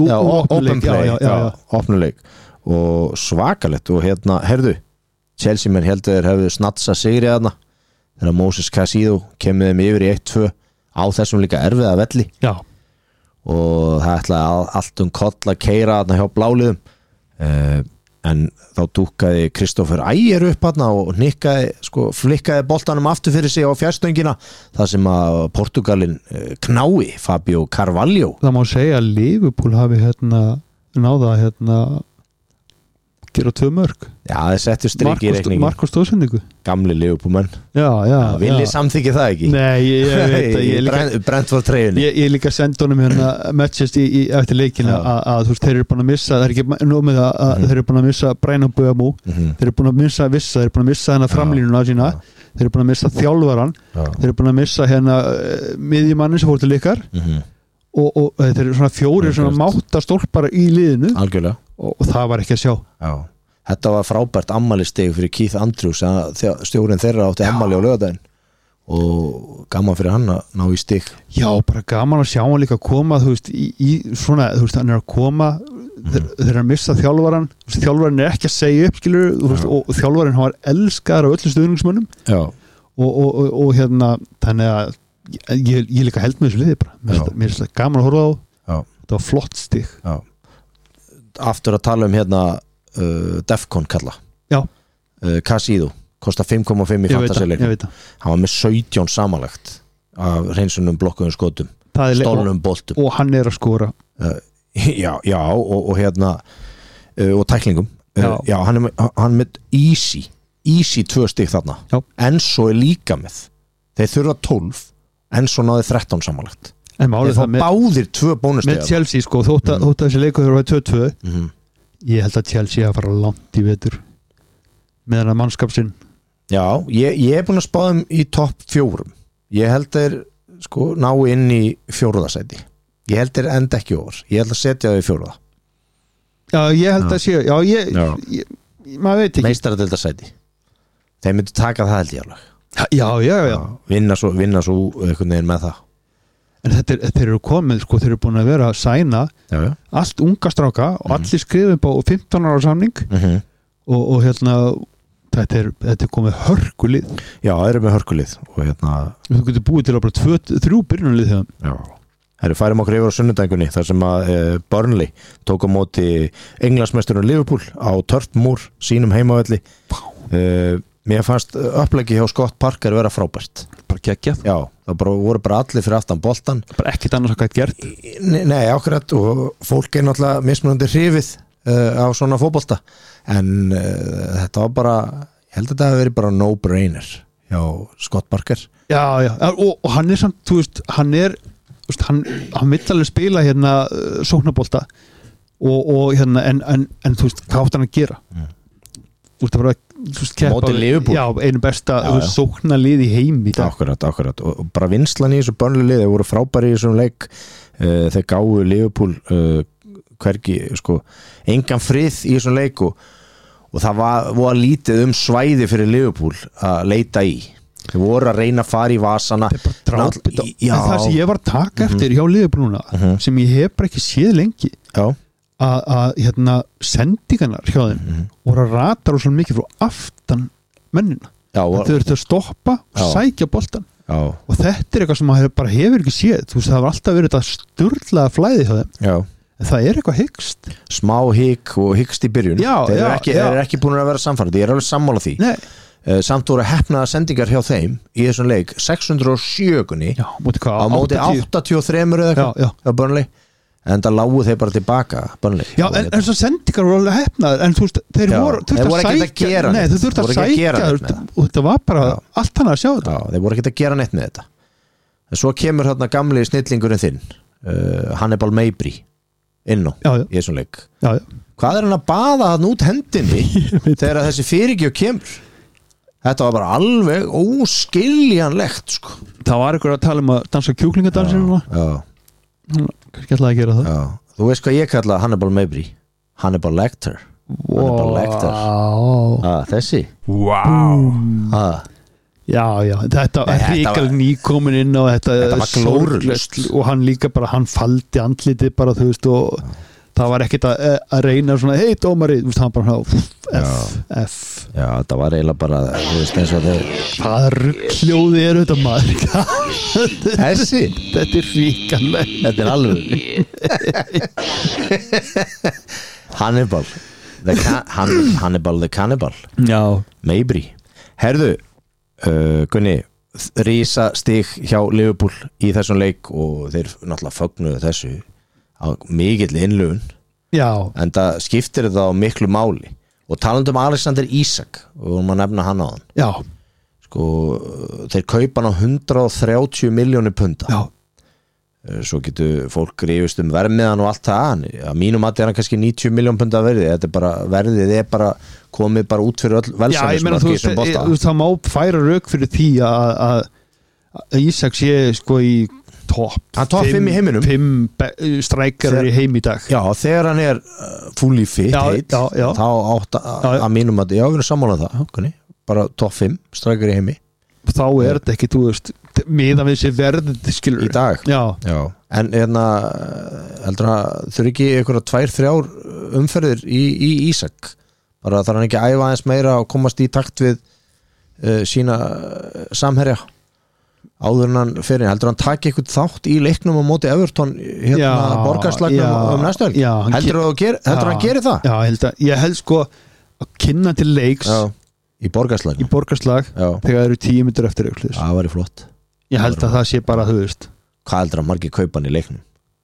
opnuleik og svakalegt og herðu Chelsea menn heldur þeir hefðu snatsa sigri þarna þegar Moses Caicedo kemur þeim yfir í 1-2 á þessum líka erfiða velli og það ætlaði allt koll að keira þarna hjá bláliðum en þá dúkkaði Kristoffer Ægir upp hann og nikkaði, flikkaði boltanum aftur fyrir sig á fjarstöngina þar sem að Portugalin knái Fabio Carvalho. Það má segja að Liverpool hafi náða gera 2 mörk. Já, það settu strik í reikningi. Marko stóðsendingu. Gamli Liverpoolmenn. Já. Vilji samþykja það ekki? Nei, ég veit það. Brent var treyjunni. Ég líka senda honum matches eftir leikina að þú veist, þeir eru búin að missa, það er ekki nóg með það að þeir eru búin að missa Brian Mbeumo, þeir eru búin að missa þeir eru búin að missa hennar framlínuna sína, þeir eru búin að missa þjálfaran, þeir eru búin að missa miðjumannin sem fór til ykkar og þeir eru svona 4 svona máttastólpar í liðinu. Algjörlega. Og það var ekki að sjá. Já. Þetta var frábært ammælistig fyrir Keith Andrews, stjórinn þeirra átti ammæli á laugardaginn og gaman fyrir hann að ná í stig. Já, bara gaman að sjá hann líka koma, þú veist, í svona, þú veist, hann er að koma þeir eru að missa þjálfaran, þjálfaran er ekki að segja upp, skilur, og þjálfaran hann var elskaður af öllum stuðningsmönnum. Já. Og þannig að ég líka held með þessu liði bara. Mér finnst það gaman að horfa á. Já. Það var flott stig. Já. Aftur að tala Defcon kalla. Já. Casido kostar 5,5 í fantasy-leiknum. Hann var með 17 samanlagt af hreinsunum blokkuðum skotum, stolnum boltum. Og hann er að skora. Já, og og tæklingum. Já, hann með easy 2 stig þarna. Já. Enzo er líka með. Þeir þurfa 12, Enzo náði 13 samanlagt. En þeir fá báðir 2 bónusstiga með Chelsea, þótt að þessi leikur var 2-2. Ég held að Chelsea að fara langt í vetur með hennar mannskap sinn. Já, ég er búin að spá þeim í topp 4. Ég held þeir ná inn í 4. sæti. Ég held þeir enda ekki over. Ég held að setja þau í 4. Já, ég held að sé maður veit ekki. Meistaradeildar sæti. Þeir myndu taka það held ég alveg. Já. Vinna svo einhvern veginn með það. En þeir eru komið, þeir eru búin að vera að sæna allt unga stráka og allir skrifum á 15 ára samning og þetta er komið hörkulið. Já, þeir eru með hörkulið og þú getur búið til að bara 2-3 byrjunarlið þegar. Já. Þeir færum okkur yfir á sunnudaginn þar sem að Burnley tók á móti Englandsmeisturinn Liverpool á Turf Moor sínum heimavelli. Mér fannst uppleggi hjá Scott Parker vera frábært. Bara geggjað. Já, það voru bara allir fyrir aftan boltan. Bara ekkert annars að gætt gert. Nei, akkurat, og fólk er náttúrulega mismunandi hrifið á svona fótbolta. En þetta var bara, ég held að þetta hafi verið bara no-brainer hjá Scott Parker. Já, og hann er samt, þú veist, hann vill alveg spila sóknarbolta og en þú veist, hvað átt hann að gera? Þú veist, það var móti Liverpool. Já, einu besta sóknarlið í heimi. Akkurat, og bara vinslan í þessu Burnley-lið, þeir voru frábæri í þessum leik. Þeir gáfu Liverpool hvergi, engan frið í þessum leik og það var lítið svæði fyrir Liverpool að leita í. Þeir voru að reyna að fara í vasana. En það sem ég var að taka eftir hjá Liverpool núna, sem ég hef bara ekki séð lengi, að sendingarnar hjá þeim voru að rata rosalega mikið frá aftan mennina. Þau eru að stoppa og sækja boltan. Og þetta er eitthvað sem maður bara hefur ekki séð. Þú veist, það var alltaf verið þetta sturlaða flæði hjá þeim. En það er eitthvað hyggst. Smá hygg og hyggst í byrjun. Þeir eru ekki búin að vera samfærandi. Ég er alveg sammála því. Samt voru hefnaða sendingar hjá þeim í þessum leik 607 á móti 83 eða eitthvað á Burnley. En það lágu þeir bara tilbaka Burnley. Já, en þessar sendingar voru alveg hefnaðar, en þú veist, þeir voru þurft að sækja og þetta var bara allt hann að sjá þetta. Já, þeir voru ekki að gera neitt með þetta. En svo kemur hérna gamli snillingurinn þinn, Hannibal Mabry inn á í þessum leik. Hvað er hann að baða hann út hendinni þegar þessi fyrirgjöf kemur? Þetta var bara alveg óskiljanlegt, Það var ykkur að tala um að dansa kjúklingadansinu. Já. Kannski ætlaði að gera það. Já. Þú veist hvað ég kalla Hannibal Mabry? Hannibal Lecter. Hannibal Lecter. Þessi. Wow. Já, þetta var ríkal nýkomin inn og þetta var glórulust og hann líka bara, hann faldi andlitið bara, þú veist, og það var ekkert að reyna svona, hei dómari, þú veist, hann bara F. Já, það var eiginlega bara, þú veist, eins og hvaða ruggljóði er þetta maður? Þessi? Þetta er ríkanlega. Þetta er alveg. Hannibal. Hannibal the Cannibal Já, Mabry. Herðu, Gunni, rísa stig hjá Liverpool í þessum leik og þeir náttúrulega fögnuðu þessu á mikill innlögun já, en það skiptir það á miklu máli og talandi Alexander Isak og við erum að nefna hann á hann já, sko, þeir kaupa hann á 130 milljónir punda já. Svo getur fólk rifist vermiðan og allt það að mínum að hann kannski 90 miljón punda verði þetta er bara, verðið er bara komið bara út fyrir öll velsæmismarki í þessum bolta. Það má færa rök fyrir því að Ísak sé sko í topp 5 í heiminum 5 strækarar í heim í dag. Já, þegar hann er fully fit þá átt að mínum að við erum sammálað það bara topp 5 strækar í heimi þá er þetta ekki, þú veist miðan við þessi verð skilur í dag já. En heldur að þurfi ekki einhverja 2-3 umferðir í Ísak bara þarf hann ekki að æfa aðeins meira og komast í takt við sína samherja áður en hann fyrir, heldur hann taki eitthvað þátt í leiknum á móti Everton borgarslagnum næstu helgi heldur hann geri það? Já, ég held sko að kynna til leiks í borgarslag þegar það eru 10 minnur eftir það væri flott ég held að það sé bara, þú veist hvað heldur að margir kaupa hann í leiknum?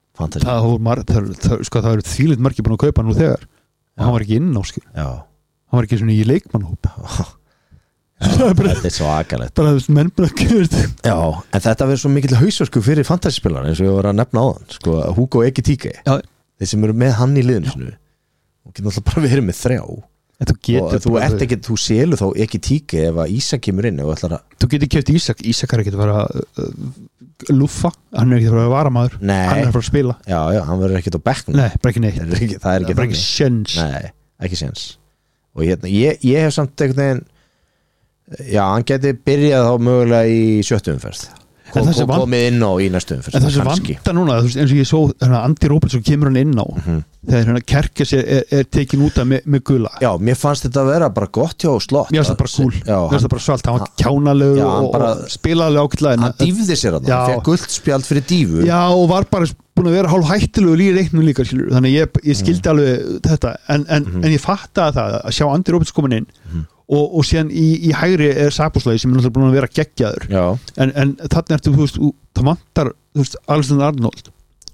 Það eru þvílitt margir búin að kaupa hann nú þegar og hann var ekki inn á skil hann var ekki svona í leikmannhóp þetta er svo agalegt bara þess menn bara kjörst en þetta verður svo mikill hausverku fyrir fantasyspilar eins og ég var að nefna á hann sko, Hugo Ekitike þeir sem eru með hann í liðinu og getur alltaf bara verið með 3 þú selur þá ekki tíki ef að Ísak kemur inn þú getur keft Ísak er ekki að vera lúffa, hann er ekki að vera varamaður hann er að fara að spila hann verður ekki á bekknum bara ekki neitt það er bara ekki séns ekki séns og ég hef samt einhvern veginn hann geti byrjað þá mögulega í 7. umferð komið inn á í næstu umferð en það sem vanda núna, eins og ég svo Andy Robertson kemur hann inn á þegar Kerkes er tekin út af með gula mér fannst þetta að vera bara gott hjá Slott mér finnst það bara cool, mér finnst það bara svalt hann var kjánalegur og spilaði ágætlega hann dýfði sér að það, hann fekk gult spjald fyrir dýfu og var bara búin að vera hálf hættilegur í leiknum líka þannig ég skildi alveg þetta en ég fattaði það að sjá Andy Robertson komin inn og síðan í hægri er Saboslæði sem er náttúrulega búin að vera geggjaður en þarna ertu, þú veist, það vantar Alexander Arnold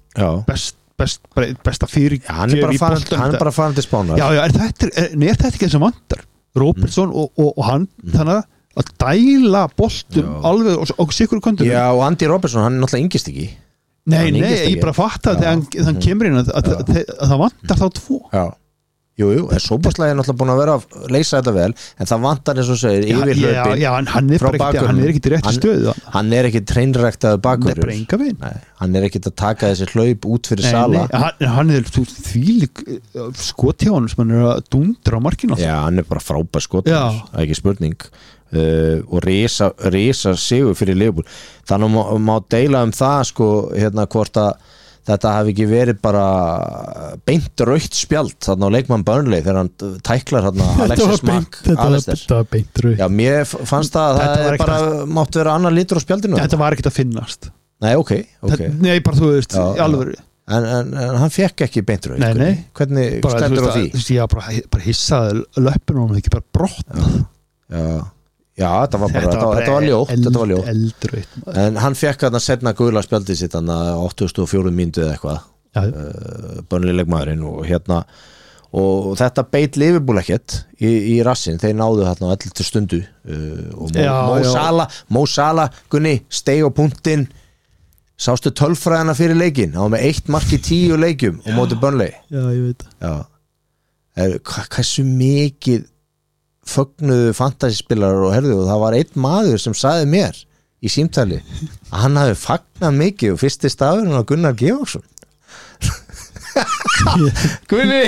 besta fyrir hann er bara farin til Spánar er þetta ekki þess að vantar Robertson og hann þannig að dæla boltum alveg og sikur kontur og Andy Robertson, hann er náttúrulega yngist ekki nei, ég bara fatta þegar hann kemur inn að það vantar þá 2 Jú, en Sóboslæði er náttúrulega búin að vera að leysa þetta vel en það vantar eins og segir yfir hlaupin hann er ekki rétt í stöðu hann er ekki treinræktaður bakverður hann er ekki að taka þessi hlaup út fyrir Sala hann er þvílík skot hjá hann sem hann er að dundra á markinu hann er bara frábær skot ekki spurning og risa sigur fyrir Liverpool þannig má deila það sko, hvort að þetta hafi ekki verið bara beint rautt spjald þarna á leikmann Burnley þegar hann tæklar þarna Alexis Mack þetta var beint rautt mér fannst það er bara mátt vera annar litur á spjaldinu þetta var ekkert að finnast nei, ok nei, bara þú veist, í alvöru en hann fekk ekki beint rautt hvernig stendur á því? ég bara hissaði löppinu og hann ekki bara brotna þetta var ljótt eldraut en hann fekk að setna gula spjaldið sitt á 84 mínútu eða eitthvað bönnilegmaðurinn og þetta beit Liverpool ekkert í rassin, þeir náðu þarna á 11 stundu og Mo Salah Gunni, steig á punktinn sástu 12 fyrir leikin hann var með 1 mark í 10 leikjum og móti Burnley ég veit hversu mikið fögnuðu fantasyspilarar og herðu og það var einn maður sem sagði mér í símtali að hann hafi fagnað mikið og fyrsti stafurinn á Gunnar Georgsson Gunni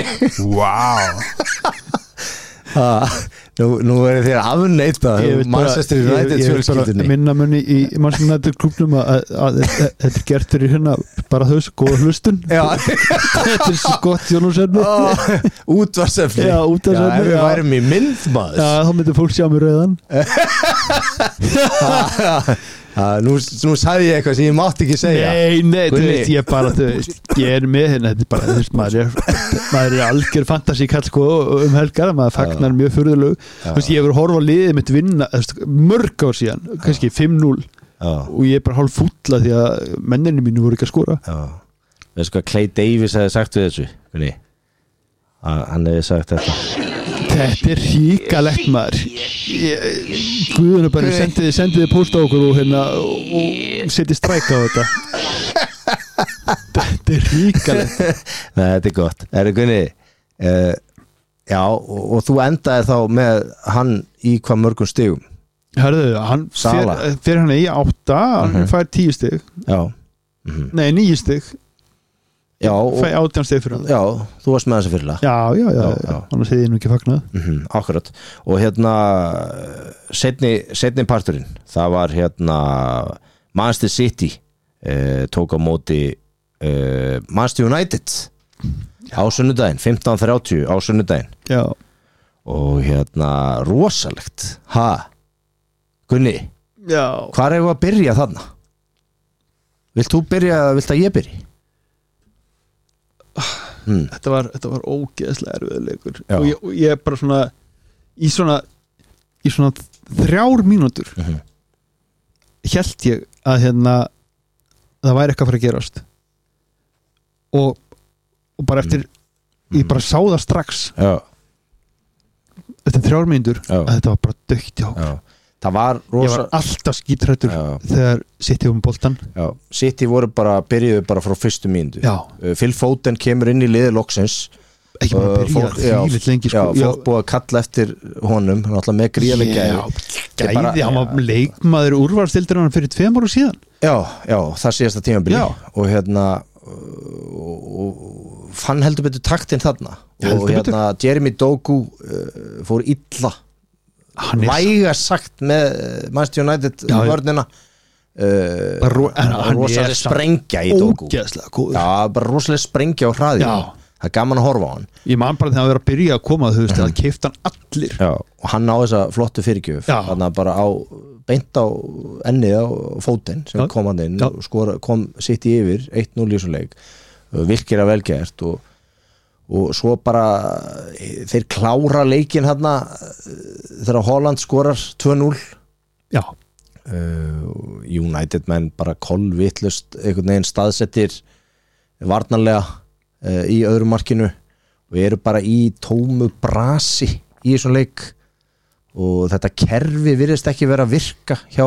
nú er þér afneita Manchester United fjölskyldunni minna munni í Manchester United klubnum að þetta er gert fyrir hérna bara þau góða hlustun þetta er svo gott Jónusefni útvarsefni ef við værum í mynd maður þá myndir fólk sjá mér rauðan Nú sagði ég eitthvað sem ég mátti ekki segja. Nei, þú veist, ég bara, þú veist, ég með hérna, þetta bara, þú veist, maður algjör fantasíkall, sko, helgar, maður fagnar mjög furðulegu. Þú veist, ég hefur horfað á liðið mitt vinna, mörg ár síðan, kannski 5-0 og ég bara hálf fúlla því að mennirni mínu voru ekki að skora. Veistu hvað Clay Davis hefði sagt við þessu? Hann hefði sagt þetta. Þetta hríkalegt maður. Guðuna bara sendiði post á okkur og hérna og setji stræk á þetta. Þetta hríkalegt. Nei, þetta gott. Gunni, já, og þú endaði þá með hann í hvað mörgum stigum? Hörðu, hann fyrir hann í 8, hann fær 10 stig. Já. Nei, 9 stig. Já, fæ 18 stig fyrir hann. Já, þú varst með þessu fyrirlega. Já, annars hefði ég nú ekki fagnað. Akkurat. Og hérna seinni parturinn, það var hérna Manchester City tók á móti Manchester United á sunnudaginn, 15:30 á sunnudaginn. Já. Og hérna rosalegt. Gunni, hvar eigum við að byrja þarna? Vilt þú byrja eða vilt að ég byrja? Þetta var ógeðslega erfiður leikur og ég bara svona í svona 3 mínútur hélt ég að hérna það væri eitthvað að fara að gerast og bara eftir ég bara sá það strax eftir 3 mínútur að þetta var bara dögt í okkur. Ég var alltaf skítrættur þegar City um boltan. City byrjuðu bara frá fyrstu mínútu. Phil Foden kemur inn í liði loksins. Ekki bara byrja þvílitt lengi sko. Fólk búið að kalla eftir honum, hann alltaf með gríðaleg gæði, hann var leikmaður úrvalsdeildar hann fyrir 2 ára síðan. Já, það síðasta tímabili og hérna og fann heldur betur taktinn þarna og hérna Jeremy Doku fór illa væga sagt með Manchester United vörnina rosalega sprengja í Doku bara rosalega sprengja á hraði það er gaman að horfa á hann ég man bara þegar hann verið að byrja að koma þú veist að keypti hann allir og hann á þessa flottu fyrirgjöf þannig að bara beint á ennið á Foden sem kom hann inn og kom sitt í yfir 1-0 í þessum leik virkilega velgert og svo bara þeir klára leikinn hérna þegar Holland skorar 2-0 United menn bara kolvitlust einhvern veginn staðsettir varnarlega í öðru markinu og eru bara í tómu brasi í þessum leik og þetta kerfi virðist ekki vera að virka hjá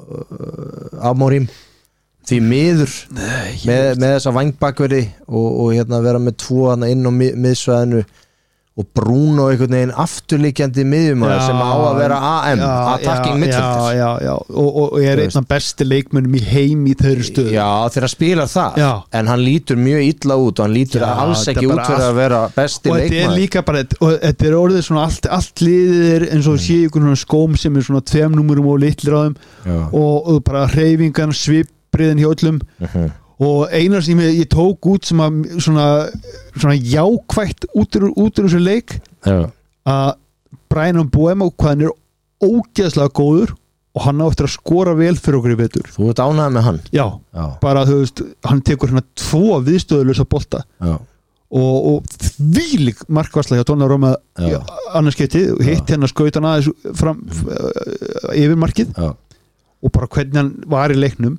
Amorim því miður með þessa vangbakverði og hérna vera með 2 inn á miðsvæðinu og Bruno einhvern veginn afturlíkjandi miðjumaður sem á að vera AM attacking midfielder og er einn af bestu leikmönnum í heim í þeirri stöðu þegar hann spilar það en hann lítur mjög illa út og hann lítur alls ekki út fyrir að vera besti leikmaður og þetta er líka bara og þetta er orðið svona allt liðir eins og sé ykkur skóm sem er svona 2 númerum og litlir á þeim og bara hreyfingan svipriðin hjá öllum og einar sem ég tók út sem að svona jákvætt út úr þessu leik að Bryan Mbeumo hvað hann er ógeðslega góður og hann á eftir að skora vel fyrir okkur í vetur. Þú ert ánægður með hann? Já. Bara þú veist hann tekur hérna 2 viðstöðulausa bolta og þvílík markvarsla hjá Donnarumma annars geti hitt hérna skautan aðeins fram yfir markið og bara hvernig hann var í leiknum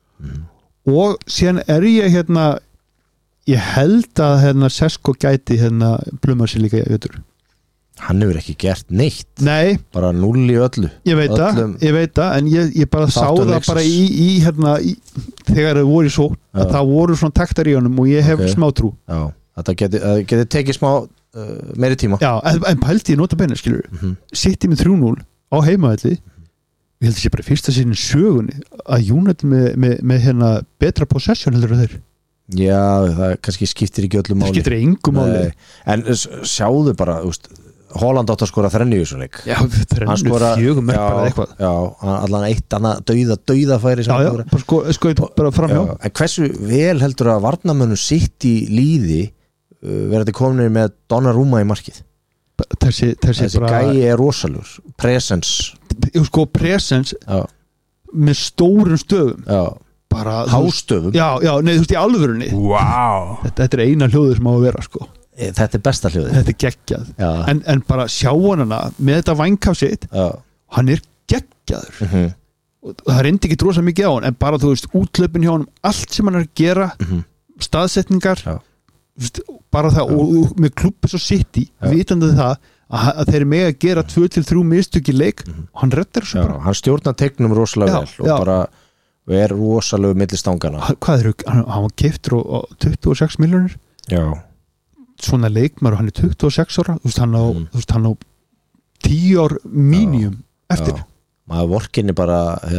og síðan ég hérna ég held að hérna Sesko gæti hérna pluma sér líka í vetur. Hann hefur ekki gert neitt. Nei. Bara 0 í öllu. Ég veit það en ég bara sá það bara í hérna þegar það voru í svo að það voru svona taktar í honum og ég hef smá trú. Já, þetta geti tekið smá meiri tíma. Já, en pælti ég nota beina skilur. Sitt með 3-0 á heimavelli. Ég held að sé bara fyrsta sinni sögunni að United með hérna betra possession heldur þeir. Já, það kannski skiptir ekki öllu máli. Það skiptir engu máli. En sjáðu bara, Holland átt að skora 3 í þessu leik. Já, 3 4 mörg bara eitthvað. Já, allan eitt annað dauðafæri. Já, bara skoðið bara framhjá. En hversu vel heldur að varnarmönnum sitt í líði verði komin með Donnarumma í markið? Þessi gæi er rosalur presence presence með stórum stöfum bara hástöfum nei, þú veist í alvörunni þetta er eina hljóður sem á að vera sko. Þetta er besta hljóður þetta er geggjað en bara sjá hana með þetta vængkaf sitt hann er geggjaður og það reyndi ekki drosa mikið á hann en bara þú veist útlöpin hjá hann allt sem hann er að gera staðsetningar bara það og með klubbi svo City vitandi það að þeir með að gera 2-3 mistök í leik og hann reddar þessu bara hann stjórnar teiknum rosalega vel og bara er rosalega millistangana hvað hann var keyptur á 26 milljónir svona leikmar og hann er 26 ára þú veist hann á 10 ár mínimum eftir maður vorkinni bara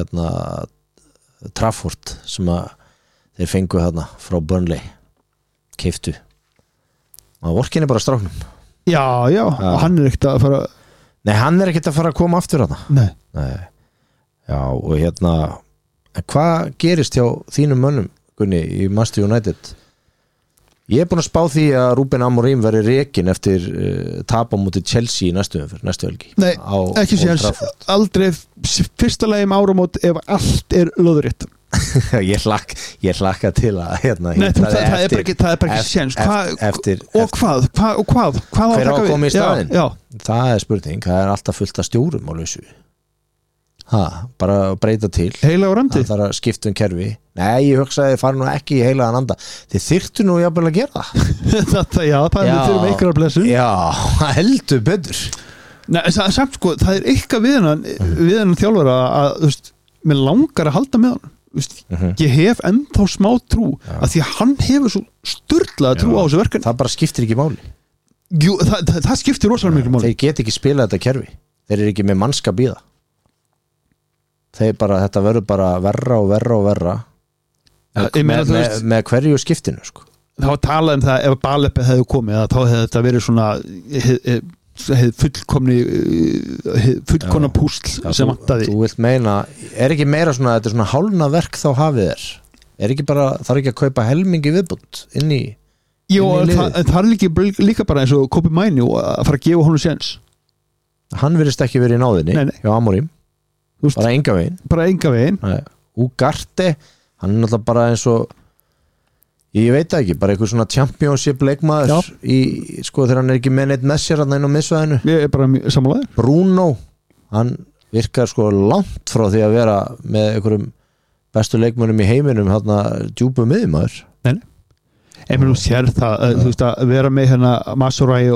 Trafford sem að þeir fengu þarna frá Burnley keyptu maður vorkinni bara stráknum já og hann er ekkert að fara nei hann er ekkert að fara að koma aftur þarna nei já og hvað gerist hjá þínum mönnum Gunni í Manchester United ég er búin að spá því að Ruben Amorim veri rekinn eftir tap á móti Chelsea í næstu helgi nei, ekki sér aldrei fyrsta lagi með áramót ef allt er löðuritt ég hlakka til að nei, það er bara ekki séns hvað hver á að koma í staðinn það er spurning, það er alltaf fullt af stjórum á lausu bara að breyta til heila á randi það þarf að skipta kerfi nei, ég hugsaði fara nú ekki í heilaðan anda þið þyrftu nú jafnvel að gera það það er fyrir einhverjar blessun heldur betur nei, samt sko, það er eitthvað við hann þjálfara að þú veist, mér langar að halda með hann ég hef ennþá smá trú að því að hann hefur svo sturlaða trú á þessu verkefni það bara skiptir ekki máli jú, það skiptir rosalega miklu máli þeir get ekki spila þetta kerfi þeir eru ekki með mannskap í það þetta verður bara verra og verra með hverju skiptinu sko. þá talaði það ef Balepe hefði komið þá hefði þetta verið svona fullkomna púsl sem vantaði þú vilt meina, er ekki meira svona þetta er svona hálna verk þá hafið er ekki bara, þarf ekki að kaupa helmingi viðbútt inn í það er líka bara eins og Kobi Mainu að fara að gefa honum séns hann virðist ekki verið í náðinni hjá Amorim bara enga veginn Ugarte, hann er náttúrulega bara eins og ég veit það ekki, bara einhver svona championship leikmaður sko þegar hann er ekki með neitt með sér hann inn á miðsvæðinu ég er bara sammálaður Bruno, hann virkar sko langt frá því að vera með einhverjum bestu leikmönnum í heiminum hérna djúpu miðjumaður en þú sér það þú veist að vera með hérna Masurai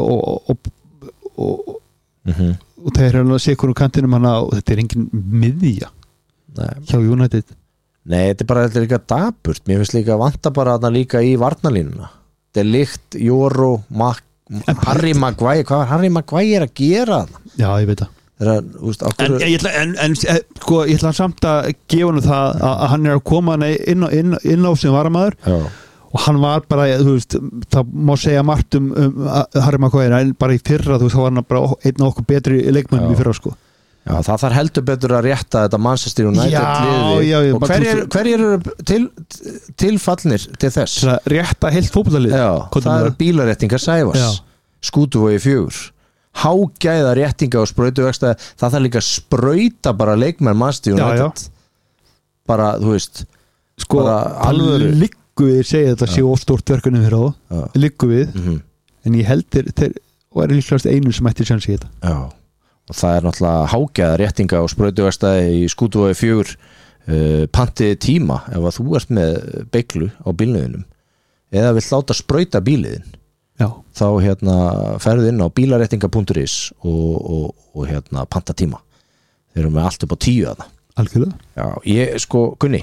og þeir eru að sé hvernig kantinum hana og þetta er engin miðja hjá United nei, þetta er bara líka dapurt mér finnst líka að vanta bara þarna líka í varnalínuna þetta er líkt Jóró Harry Maguire hvað var Harry Maguire að gera já, ég veit það en sko, ég ætla samt að gefa hann það að hann er að koma inn á sem varamaður og hann var bara, þú veist það má segja margt Harry Maguire en bara í fyrra, þú veist, þá var hann bara einn af okkur betri leikmönnum í fyrra sko já, það þarf heldur betur að rétta þetta Manchester United liði og hverjir eru tilfallnir til þess rétta heilt fótboltalið það eru bílaréttingar Sævars Skútuvogi 4 hágæða réttinga og sprautuvexta það þarf líka að sprauta bara leikmenn Manchester United bara, þú veist sko, alvöru við segja þetta sé of stórt verkunum fyrir á liggu við en ég heldur þeir og er líklegast einu sem ættir sjans í þetta og það er náttúrulega hágæða réttinga og sprautuvextaði í Skútuvogi 4 pantiði tíma ef að þú ert með beiglu á bílniðinum eða vill láta sprauta bíliðin þá ferðu inn á bílaréttinga.is og panta tíma þeir eru með allt upp á 10 að það algjörlega ég sko Gunni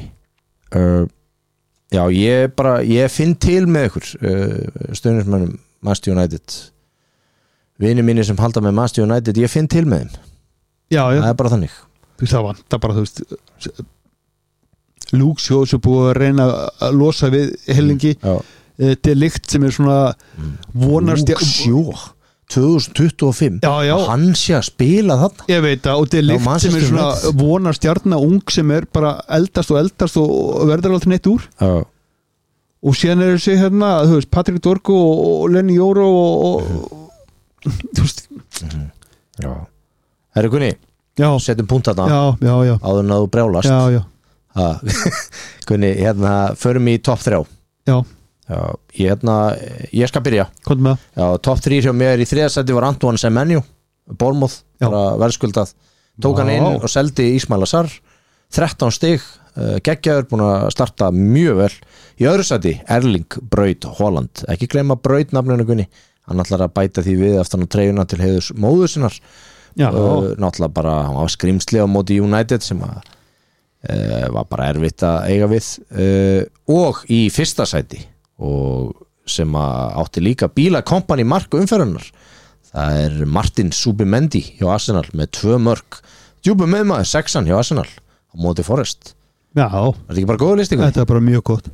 ég finn til með ykkur stuðningsmönnum Manchester United vinir mínir sem halda með Manchester United ég finn til með þeim það er bara þannig það vantar bara þú veist Luke Shaw sem búið að reyna að losa við hellingi þetta er líkt sem er svona vonast Luke Shaw 2025 hann sé að spila þarna ég veit það og þetta er líkt sem er svona vonarstjarna ung sem er bara eldast og verður alltaf neitt úr og síðan er þessi hérna þú veist Patrick Dorgu og Lenny Jóró og þú veist Herru Gunni setjum punktana já. áður en að þú brjálast já. Gunni, förum í topp 3 Já, ég skal byrja komdu með topp 3 hjá mér í 3. sæti var Antoine Semenyo Bournemouth, bara verðskuldað tók hann inn og seldi Ismail Assar 13 stig, geggjaður búin að starta mjög vel í öðru sæti, Erling Braut Haaland, ekki gleyma Braut nafninu Gunni, hann ætlar að bæta því við aftan á treyjuna til heiðurs móður sinnar náttúrulega bara, hann var skrimsli á móti United sem að var bara erfitt að eiga við og í 1. sæti og sem að átti líka bílakompani mark umferðunar, það er Martin Zubimendi hjá Arsenal með 2 mörk, djúpum meðmaður 6 hjá Arsenal á móti Forest. Já, er þetta ekki bara góð listing? Þetta er bara mjög gott.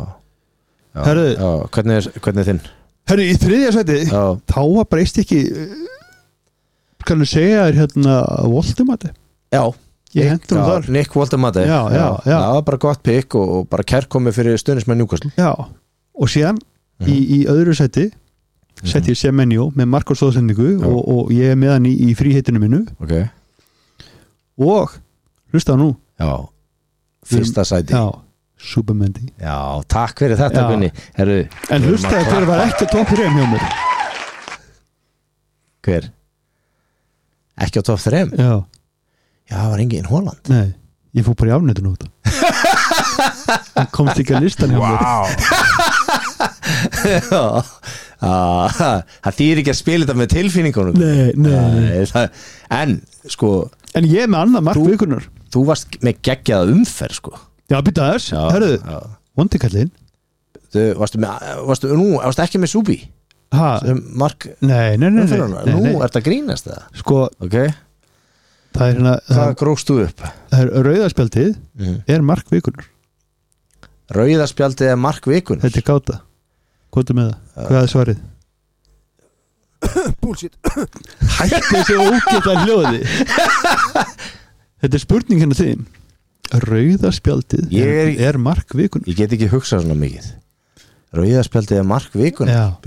Hvernig er þinn? Herru, í 3. sæti þá var breyst ekki kannu segja Voldemati. Já, Nick Voldemati. Það var bara gott pick og bara kærkomið fyrir stuðningsmenn Newcastle. Já, og síðan í öðru sæti setti ég Semenyo með markastóðsendingu og ég er með hann í fríheitinu minnu. Og hlusta nú. 1. sæti. Supermendi. Já, takk fyrir þetta Gunni. En hlusta hver var ekki topp 3 hjá mér. Hver? Ekki á topp 3? Já, það var engin Haaland. Nei, ég fór bara í afnættinu út. Hann komst ekki að listan hjá mér. Það þýr ekki að spila þetta með tilfinningunum. Nei. En ég er með annað mark vikunar. Þú varst með geggjaða umferð sko. Já, býta þess. Herðu, vondikallinn. Varstu ekki með Subi? Mark Nei. Nú er þetta grínast það. Sko, það er hvað grókst þú upp? Það er rauðaspjaldið er mark vikunar. Rauðaspjaldið er mark vikunar? Þetta er gáta. Hvað er með það? Hvað er svarið? Bullshit. Hætti þessi ógeta hljóði. Þetta er spurning hérna þín. Rauðaspjaldið er mark vikunar. Ég get ekki hugsað svona mikið. Rauðaspjaldið er mark vikunar.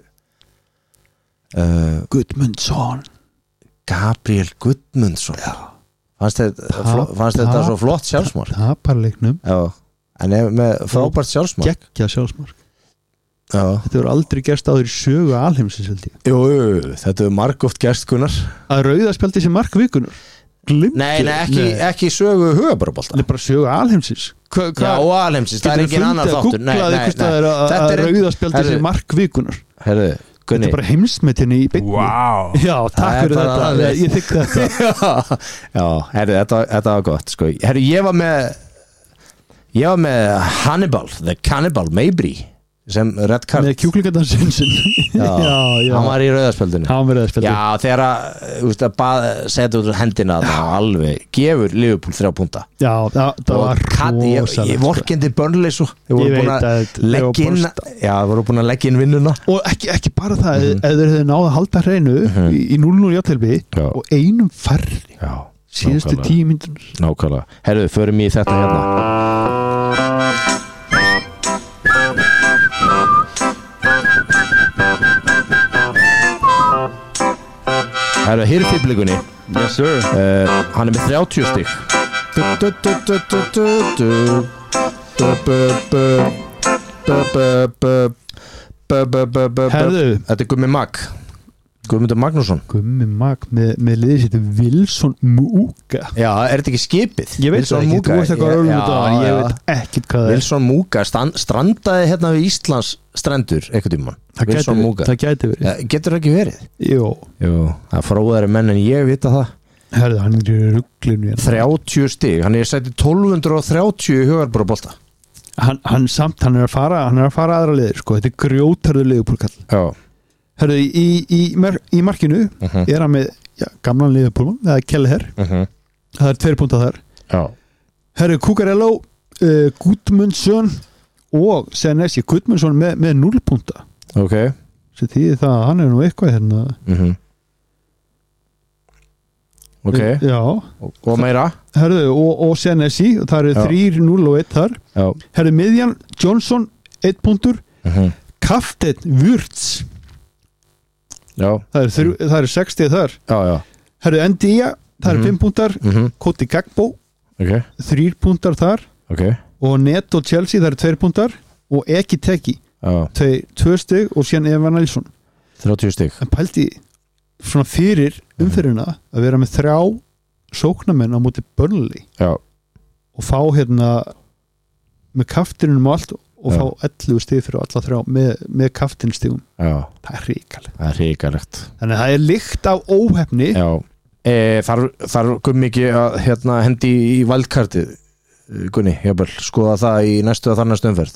Gudmundsson. Gabriel Gudmundsson. Fannst þetta svo flott sjálfsmark? Taparleiknum. En með frábært sjálfsmark. Geggja sjálfsmark. Þetta verður aldrei gerst áður í sögu alheimsins held ég. Jú, þetta verður margoft gerst Gunnar. Að rauðaspjaldið sé mark vikunar. Nei, ekki sögu hugabarabólta. Þetta er bara sögu alheimsins. Já, alheimsins, það er engin annar þáttur. Þetta er rauðaspjaldið sé mark vikunar. Herðu, Gunni. Þetta er bara heimsmetinni í beinni. Wow. Já, takk fyrir þetta. Ég þykk þetta. Já, herðu, þetta var gott sko. Herðu, ég var með Hannibal, the Cannibal Mabry sem red card með kjúklingadansinsin. Já, hann var í rauðaspjaldinu. Já, þegar að setja út hendina það alveg gefur Liverpool 3 púnta. Já, það var rosalegt. Ég vorkendi Burnley svo. Ég veit að voru búin að leggja inn vinnuna. Og ekki bara það, ef þeir hefðu náðu að halda hreinu í 0-0 jafntefli og einum færri. Já. Síðustu 10 mínútur. Nákvæmlega. Herðu, förum í þetta hérna. Það er hér í fýblikunni. Yes sir. Hann er með 30 stig. Herðu, þetta er Gummi Mag. Guðmundur Magnússon. Gummi Mag með liðið sitt Wilson Muga. Já, er þetta ekki skipið? Ég veit það ekki, þú veist eitthvað ég veit ekkert hvað það er. Wilson Muga strandaði hérna við Íslands strendur eitthvað tímann. Það gæti verið. Getur það ekki verið? Jú, það fróðari menn en ég vita það. Herðu, hann er í ruglinu 30 stig, hann er sætið 1230 hugarbrúbolta. Hann er að fara aðra liðir sko, þetta er grjótarður liðupólkall. Já. Herðu, í markinu er hann með gamlan liðupólman, það er Kelleher. Það er 2 púnta þar. Já. Herðu, Cucurella, Gudmundsson og Senesi Gudmundsson með 0 púnta. Ok. Svo þýðir það að hann er nú eitthvað hérna. Ok. Já. Og meira? Herðu, og Senesi, og það eru 3-0 og 1 þar. Já. Herðu, miðjan Johnson 1 púntur. Kaftet Wurtz. Já. Það eru 60 þar. Já. Herðu, Ndía það eru 5 punktar Cody Gagbo, 3 punktar þar og Neto Chelsea, það eru 2 punktar og Eki Teki 2 stig og síðan Evan Nilsson 30 stig. En pældi svona fyrir umfyrirna að vera með 3 sóknarmenn á móti Burnley og fá hérna með kaftinum og allt og fá 11 stig fyrir alla 3 með kaftinstigum. Það er hrikalegt. Þannig að það er lykt af óhefni. Þar Gummi ekki að hendi í valdkartið Gunni, jafnvel, skoða það í næstu að þar næstu umferð.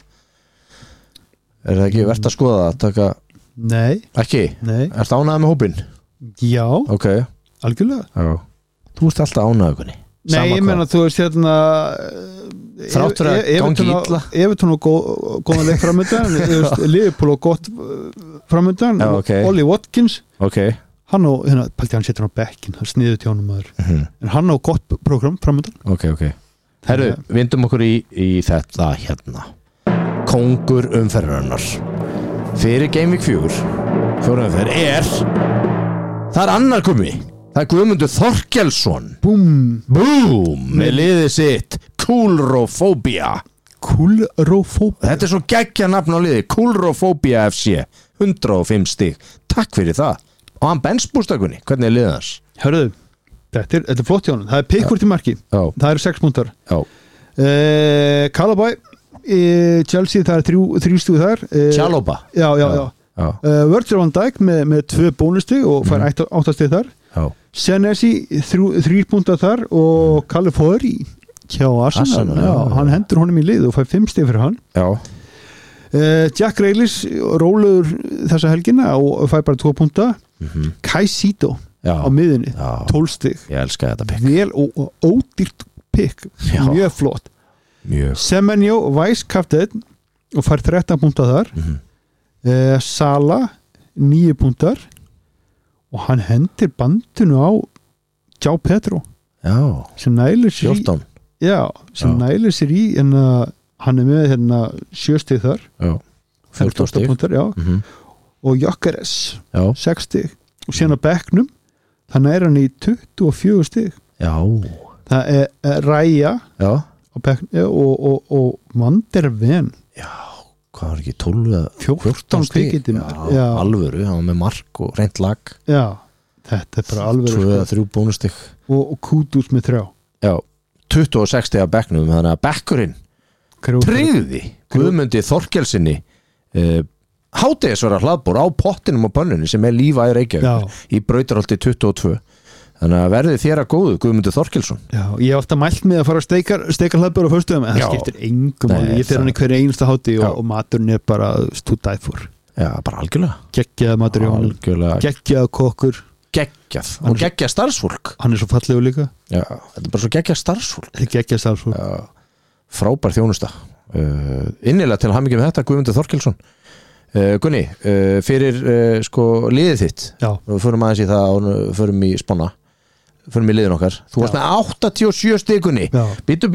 Er það ekki verðt að skoða það? Taka... Nei. Ekki? Nei. Ertu ánægð með hópinn? Já. Ok. Algjörlega. Þú ert alltaf ánægð, Gunni. Nei, ég menna þú veist þráttur að gangi illa Evertón og góðan leik framöndan Liverpool og gott framöndan Ollie Watkins hann og, pælti hann setur hann á bekkin hann sniður til honum maður en hann á gott program framöndan Herru, vindum okkur í þetta Kóngur umferðarinnar fyrir Game Week 4 umferð það er annar Gummi. Það er Guðmundur Þorkelsson með liðið sitt Coolrophobia. Þetta er svo geggja nafn á liði Coolrophobia FC 105 stig. Takk fyrir það. Og hann bensbústakunni, hvernig er liðið hans? Hörðu, þetta er flott hjá hann. Það er Pickford í marki. Það eru 6 punktar. Kalabæ Chelsea, það er 3 stig þar. Chalobah. Já. Virgil van Dijk með 2 bónustig og fær 8 stig þar. Senesi 3 punktar þar og Kalle Fori hjá Arsenal, hann hendur honum í lið og fær 5 stig fyrir hann. Jack Grealish rólegur þessa helgina og fær bara 2 punkta. Kai Sito á miðunni 12 stig. Ég elska þetta pick. Vel og ódýrt pick, mjög flott. Semenyo Vice-Captain og fær 13 punktar þar. Sala 9 punktar og hann hendir bandinu á João Pedro sem nælir sér í en hann er með 7 stig þar 14 stig punktar, og Jókeres 6 stig og síðan á bekknum þannig er hann í 24 stig það er Ræja á bekknum og Vanderven hvað var ekki 12-14 stig alvöru, hann var með mark og reynt lag þetta er bara alvöru 2-3 bónustig og Kudus með 3 26 stig af bekknum þannig að bekkurinn tryggði Guðmundi Þorkelsinni hádegisvara hlaðbor á pottinum og pönnunni sem er lífa í Reykjavík í Brautarholti 22 þannig að verði þér að góðu Guðmundur Þorkelsson. Ég hef alltaf mælt með að fara að steika hlaðbör á föstudagum en það skiptir engum máli, ég fer hann í hverju einasta háti og maturinn er bara stúdæð fór. Bara algjörlega. Geggjað matur í honum, geggjað kokkur. Geggjað, og geggjað starfsfólk. Hann er svo fallegur líka. Þetta er bara svo geggjað starfsfólk. Þetta er geggjað starfsfólk. Frábær þjónusta. Innilega til að hafa mikið með þetta Guðmundur Þorkelsson. Gunni, fyrir liðið þitt. Við förum aðeins í það og förum í spána. Förum í liðin okkar. Þú varst með 87 stig Gunni. Bítu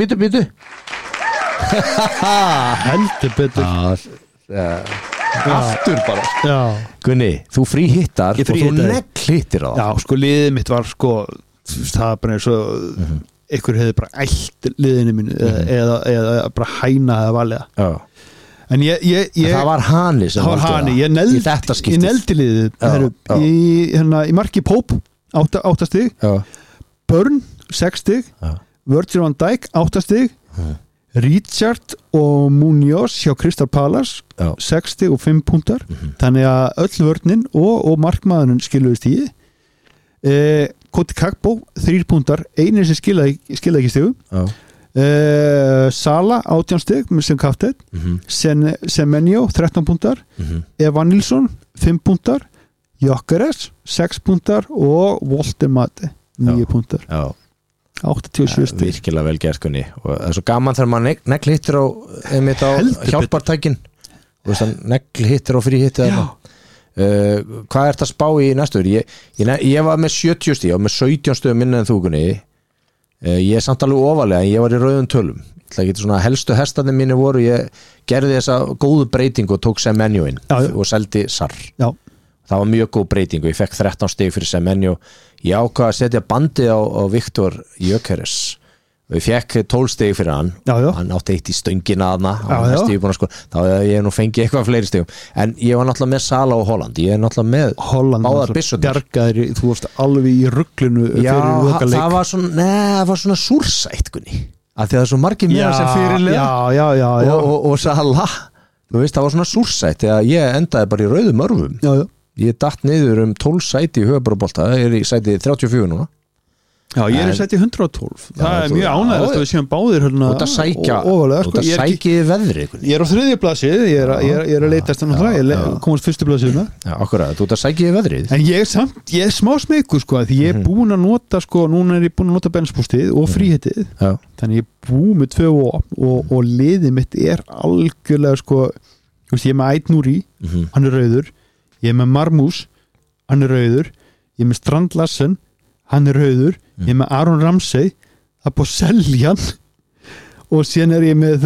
heldur betur aftur bara Gunni, þú fríhittar og þú negglhittir á það. Liðið mitt var það er bara eins og einhver hefði bara ælt liðinu mínu eða bara hæna eða valega en það var Hani sem valdi það í þetta skiptið. Ég neldi liðið í marki Pope 8 stig Burn 6 stig Virgil van Dijk 8 stig Richard og Munoz hjá Crystal Palace 6 stig og 5 punktar þannig að öll vörnin og markmaðurinn skiluðist í Cody Gagbo 3 punktar einin sem skilaði ekki stigu Sala 18 stig sem kaftet Semenyo 13 punktar Evan Nilsson 5 punktar Jókeres 6 punktar og Walter Mate 9 punktar 87 stig virkilega vel gert Gunni og það er svo gaman þegar maður negglhittir á hjálpartækin negglhittir á fríhittir hvað er þetta spá í næstu ég var með 70 stig og með 17 stöðum minna en þú Gunni ég er samt alveg ofalega en ég var í rauðum tölum það getur svona helstu hestarnir mínu voru ég gerði þessa góðu breytingu og tók Semenyo inn og seldi Sarr það var mjög góð breyting og ég fekk 13 stig fyrir Semenyo. Ég ákvað að setja bandið á Viktor Gyökeres og ég fekk 12 stig fyrir hann. Hann átti eitt í stöngina þarna þá ég nú fengi eitthvað fleiri stigum en ég var náttúrulega með Sala og Holland ég er náttúrulega með báðar byssurnar. Þú varst alveg í ruglunu það var svona súrsætt Gunni af því að það er svo margir mér sem fyrirlega og Sala þú veist það var svona súrsætt þegar ég endaði bara í rauðum örfum ég datt niður 12 sæti í höfuborðabolta ég er í sæti 34 núna ég er í sæti 112 það er mjög ánægilegt að við séum báðir út að sækja veðri ég er á 3. blaðsíðu ég er að leitast komast 1. blaðsíðuna út að sækja veðrið en ég er smá smeykur því ég er búin að nota núna er ég búin að nota benspústið og fríhittið þannig ég er búin með 2 og liðið mitt er algjörlega ég er með Ætnúri hann er rauður ég er með Marmús hann er rauður ég er með Strand Larsen hann er rauður ég er með Aron Ramsey það búið að selja hann og síðan er ég með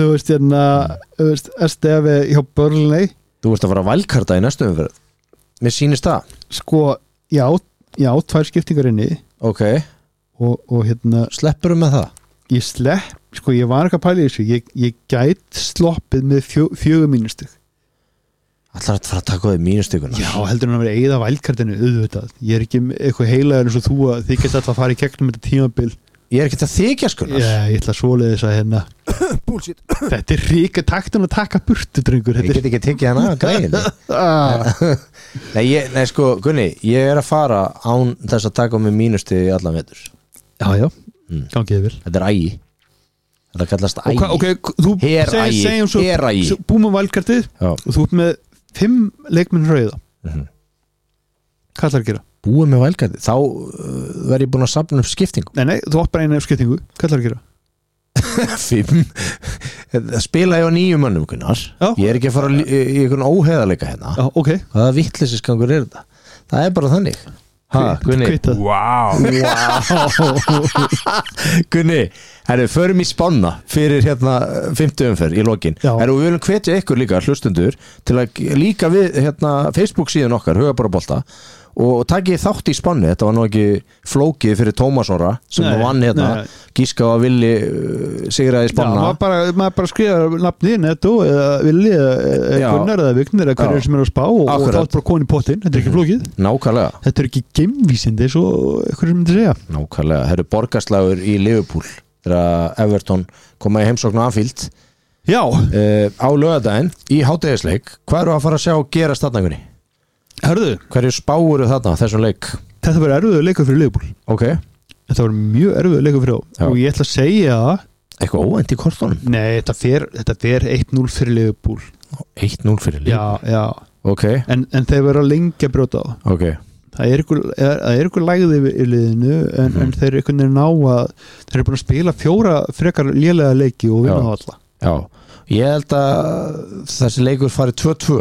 STF hjá Burnley þú veist að fara að valkarta í næstu umferð mér sýnist það já 2 skiptingar inni og sleppurðu með það ég var ekki að pæla í þessu ég gæt sloppið með 4 mínustig Ætlar að fara að taka á því mínustíkuna Já, heldur hann að vera eigða vælkartinu auðvitað ég er ekki eitthvað heilaður eins og þú að þið geta alltaf að fara í gegnum þetta tímabil Ég er ekki að þykja skunar ég ætla svoleiðis að Bullshit Þetta er ríka taktin að taka burtu drengur Ég get ekki að tekja hana að græðinu Nei, sko, Gunni ég er að fara án þess að taka á mig mínustíð í allan vetur Já, gangið vel Þetta er ægi Þetta kallast ægi Okay, þú segjum svo búum á vælkartið og þú ert með 5 leikmenn rauða Hvað ætlar að gera? Búið með vælgæti, þá verð ég búin að safna upp skiptingu Nei, þú átt bara einu skiptingu Hvað ætlar að gera? 5 Spila ég á 9 mönnum Gunnar Ég er ekki að fara í einhvern óheðaleika hérna Hvaða vitleysisgangur er þetta? Það er bara þannig Gunni Gunni förum í spána fyrir 50 umferð í lokin við viljum hvetja ykkur líka hlustundur til að líka við Facebook síðan okkar Höfuborðabolta og takið þátt í spáni þetta var nú ekki flókið fyrir Tómas Orra sem vann gíska á að villi sigraði spána maður bara skrifa nafni netto eða villi Gunnar eða Vignir eða hverjir sem er að spá og þátt bara koni í pottin þetta er ekki flókið nákvæmlega þetta er ekki geimvísindi eins og hverjir myndi segja nákvæmlega borgarslagur í Liverpool þegar Everton koma í heimsókn á Anfield á laugardaginn í hádegisleik hvað eru að fara að sjá gerast þarna einhvernig? Hörðu, hverju spáuru þarna þessum leik? Þetta var erfiður leikur fyrir Liverpool Þetta var mjög erfiður leikur fyrir þá og ég ætla að segja eitthvað óvænt í kortunum? Nei, þetta fer 1-0 fyrir Liverpool 1-0 fyrir Liverpool? Já En þeir verða lengi að brjóta á Það er ykkur lægði í liðinu en þeir er einhvern veginn ná að þeir eru búin að spila 4 frekar lélega leiki og vinna á alla Já, ég held að þessi leikur fari 2-2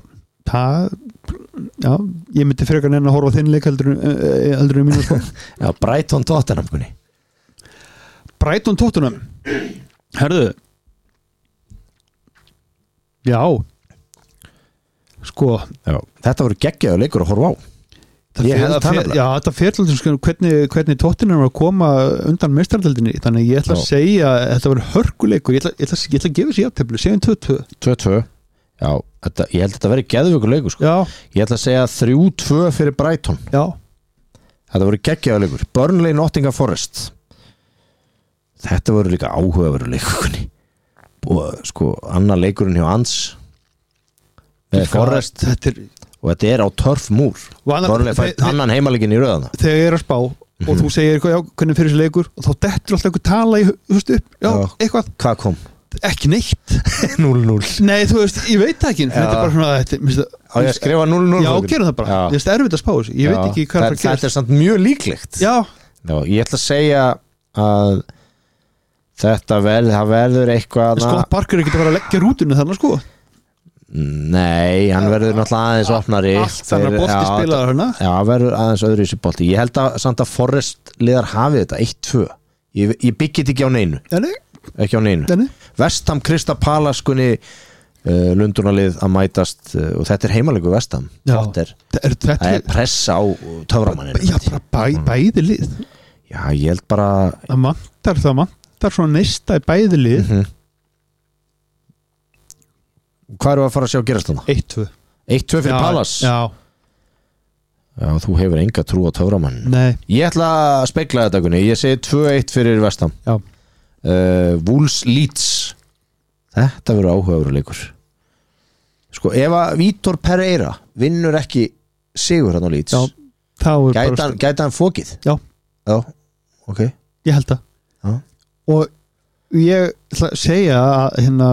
Já, ég myndi frekar neina að horfa á þinn leik heldur en mínu spá Já, Brighton Tottenham Brighton Tottenham Herðu Já Sko Þetta voru geggjaður leikur að horfa á Þetta fer hvernig Tottenham var að koma undan meistardeildinni þannig ég ætla að segja að þetta var hörkuleikur ég ætla að gefa sér jafntefli segjum 2-2 Já, ég held að þetta veri geðvöku leikur Ég ætla að segja 3-2 fyrir Brighton Þetta voru geggjaður leikur Burnley Nottingham Forest Þetta voru líka áhugaverður leikur og sko annar leikurinn hjá Ans með Forest og þetta er á Turf Moor Burnley fætt annan heimaleikin í röðana Þegar ég er að spá og þú segir hvernig fyrir þessi leikur og þá dettur alltaf eitthvað tala í eitthvað Hvað kom? Ekki neitt 0-0 Nei, þú veist, ég veit það ekki þetta er bara svona Á ég að skrifa 0-0 Já, gerum það bara, ég veist erfitt að spá þessu ég veit ekki hvað það gerir Þetta er samt mjög líklegt Já Ég ætla að segja að það verður eitthvað Scott Parker er ekki bara að leggja rútinu þannig sko Nei, hann verður náttúrulega aðeins opnari Allt þannig að bolti spilaður hérna Já, verður aðeins öðru í sér bolti Ég held að samt að Forrest liðar hafi þetta 1-2 Ég byggit ekki á neinu Nei Ekki á neinu Vestham Crystal Palace Lundunarlið að mætast og þetta heimaleikur Vestam það er pressa á töframannin já, bara bæði lið já, ég held bara það vantar svona neista í bæði lið hvað eru að fara að sjá gerast þarna? 1-2 fyrir Palace já, þú hefur enga trú á töframannin nei ég ætla að spekla þetta Gunni, ég segi 2-1 fyrir Vestam Wolves Leeds þetta verður áhugaverður leikur sko ef að Vítor Pereira vinnur ekki sigur hann á Leeds gæti hann fókið já, ok ég held það og ég ætla að segja að hérna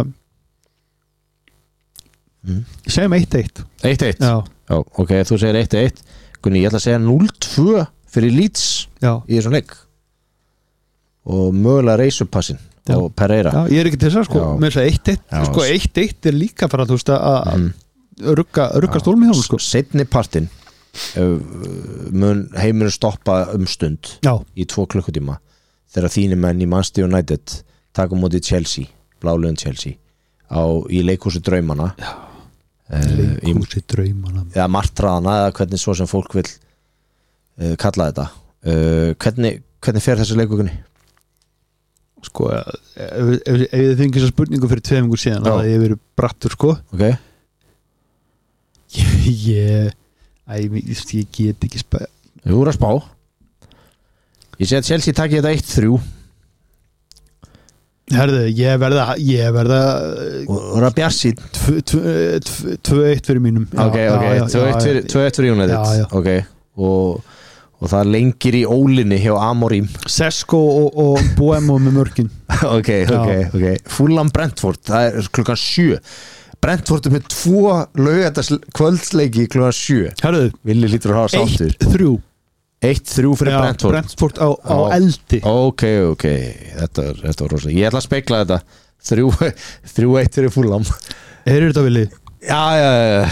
ég segjum 1-1 1-1 já, ok, þú segir 1-1 Gunni, ég ætla að segja 0-2 fyrir Leeds í þessum leik og mögulega reisupassin og Pereira já, ég er ekki til þess að sko með þess að 1-1 sko 1-1 er líka fyrir að þú veist að rugga stólmi hjá sko seinni partinn mun heimurinn stoppa stund í 2 klukkutíma þegar þínir menn í Manchester United taka móti Chelsea, bláliðan Chelsea í leikhúsi draumana leikhúsi draumana eða martraðana eða hvernig svo sem fólk vil kalla þetta hvernig fer þessi leikugunni? Sko ef þið fengið þessa spurningu fyrir 2 vikur síðan að ég verið brattur sko ok ég get ekki spæ þú voru að spá ég segi að Chelsea taki þetta 1-3 herðu, ég verða og það bjarsít 2-1 fyrir mínum ok, 2-1 fyrir United ok, og það lengir í ólinni hjá Amorim Sesko og Boemo með mörkin ok Fulham Brentford, það er klukkan 7 Brentford með 2 laugardags kvöldsleiki klukkan 7 herðu, Villi lítur að hafa sáttur 1-3 fyrir Brentford á eldi ok, þetta var rosa ég ætla að spekla þetta 3-1 fyrir Fulham þetta Villi? já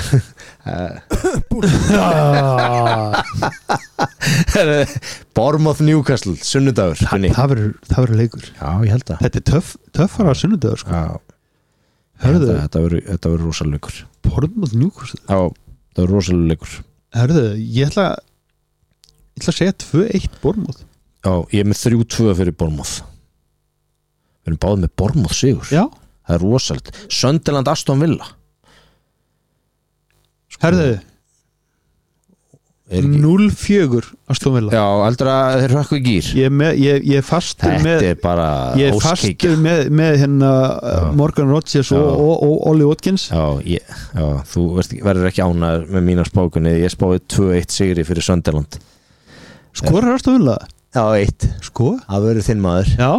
Bournemouth Newcastle sunnudagur það verður leikur já, ég held að þetta er töffara sunnudagur sko. þetta verður rosalega leikur Bournemouth Newcastle já, það verður rosalega leikur herðu, ég ætla að segja 2-1 Bournemouth já, ég er með 3-2 fyrir Bournemouth við erum báðið með Bournemouth sigur já það er rosalega Sunderland Aston Villa herðu 0-4 Aston Villa já, heldur að þeir rökku í gýr ég er fastur með þetta er bara ég er fastur með hérna Morgan Rodgers og Ollie Watkins já, þú verður ekki ánægður með mína spákunni ég spáði 2-1 sigri fyrir Sunderland skorar Aston Villa? já, 1 sko? það verður þinn maður já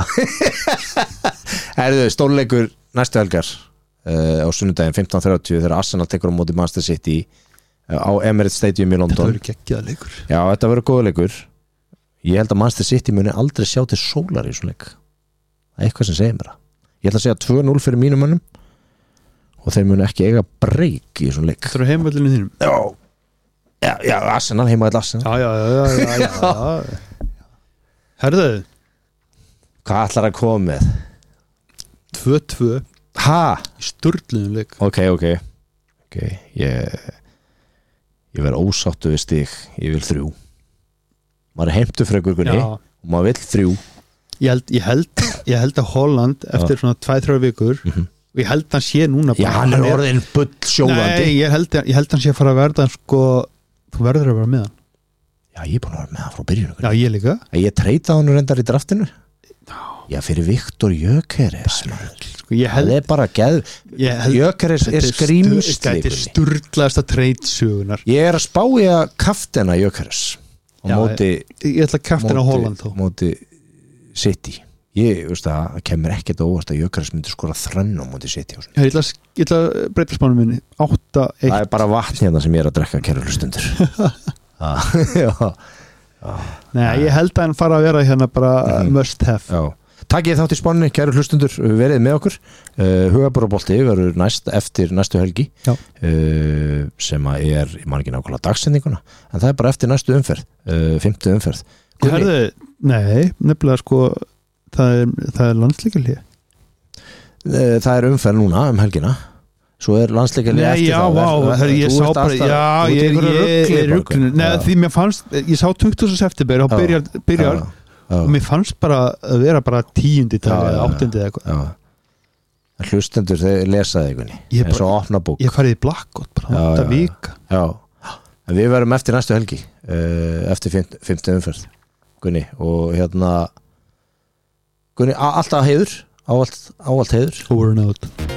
herðu, stórleikur næstu helgar á sunnudaginn 15:30 þegar Arsenal tekur á móti Manchester City á Emirates Stadium í London þetta verður geggjaður leikur já, þetta verður góður leikur ég held að Manchester City muni aldrei sjá til sólar í svona leik það er eitthvað sem segir mér það ég ætla að segja 2-0 fyrir mínum mönnum og þeir muni ekki eiga breyk í svona leik þetta eru heimvöllinu þínum já, Arsenal, heimavöll Arsenal já herðu hvað ætlar að koma með? 2-2 sturluðum leik ok ég verð ósáttu við stig ég vil 3 maður er heimtu frekur Gunni og maður vil 3 ég held að Holland eftir svona 2-3 vikur og ég held að hann sé núna já, hann er orðin bull sjóðandi nei, ég held að hann sé að fara að verða sko, þú verður að vera með hann já, ég er búin að vera með hann frá byrjun já, ég líka ég treyta hann reyndar í draftinu já, fyrir Viktor Gyökeres það er bara Gyökeres er skrýmsli þetta er sturlaðasta treytsögunar ég er að spá í að kaftena Gyökeres á móti ég ætla að kaftena Holland þó móti City ég veist að það kemur ekkert óvart að Gyökeres myndi skora 3 á móti City ég ætla að breyta spánum minni 8-1 það er bara vatn hérna sem ég er að drekka kæru hlustundur nei, ég held að hann fara að vera hérna bara must have já Takk ég þátt í spánni, kæru hlustundur, verið með okkur Hugaborabolti verður næst eftir næstu helgi sem að er, ég man ekki nákvæmlega dagsendinguna en það er bara eftir næstu umferð 5. umferð Nei, nefnilega sko það er landsleikjalið það er umferð núna helgina svo landsleikjalið eftir það. Já, vá, ég sá bara, já, ég er ruglun. Nei, því mér fannst, ég sá 20. september og byrjar og mér fannst bara að vera bara 10. dag eða 8. eða eitthvað. Hlustendur, þeir lesaði einhvernig eins og opna bók. Ég farið í blackout bara þetta vika. Já, en við verum eftir næstu helgi eftir 5. umferð Gunni, og Gunni, alltaf heiður ávallt heiður. Over and out.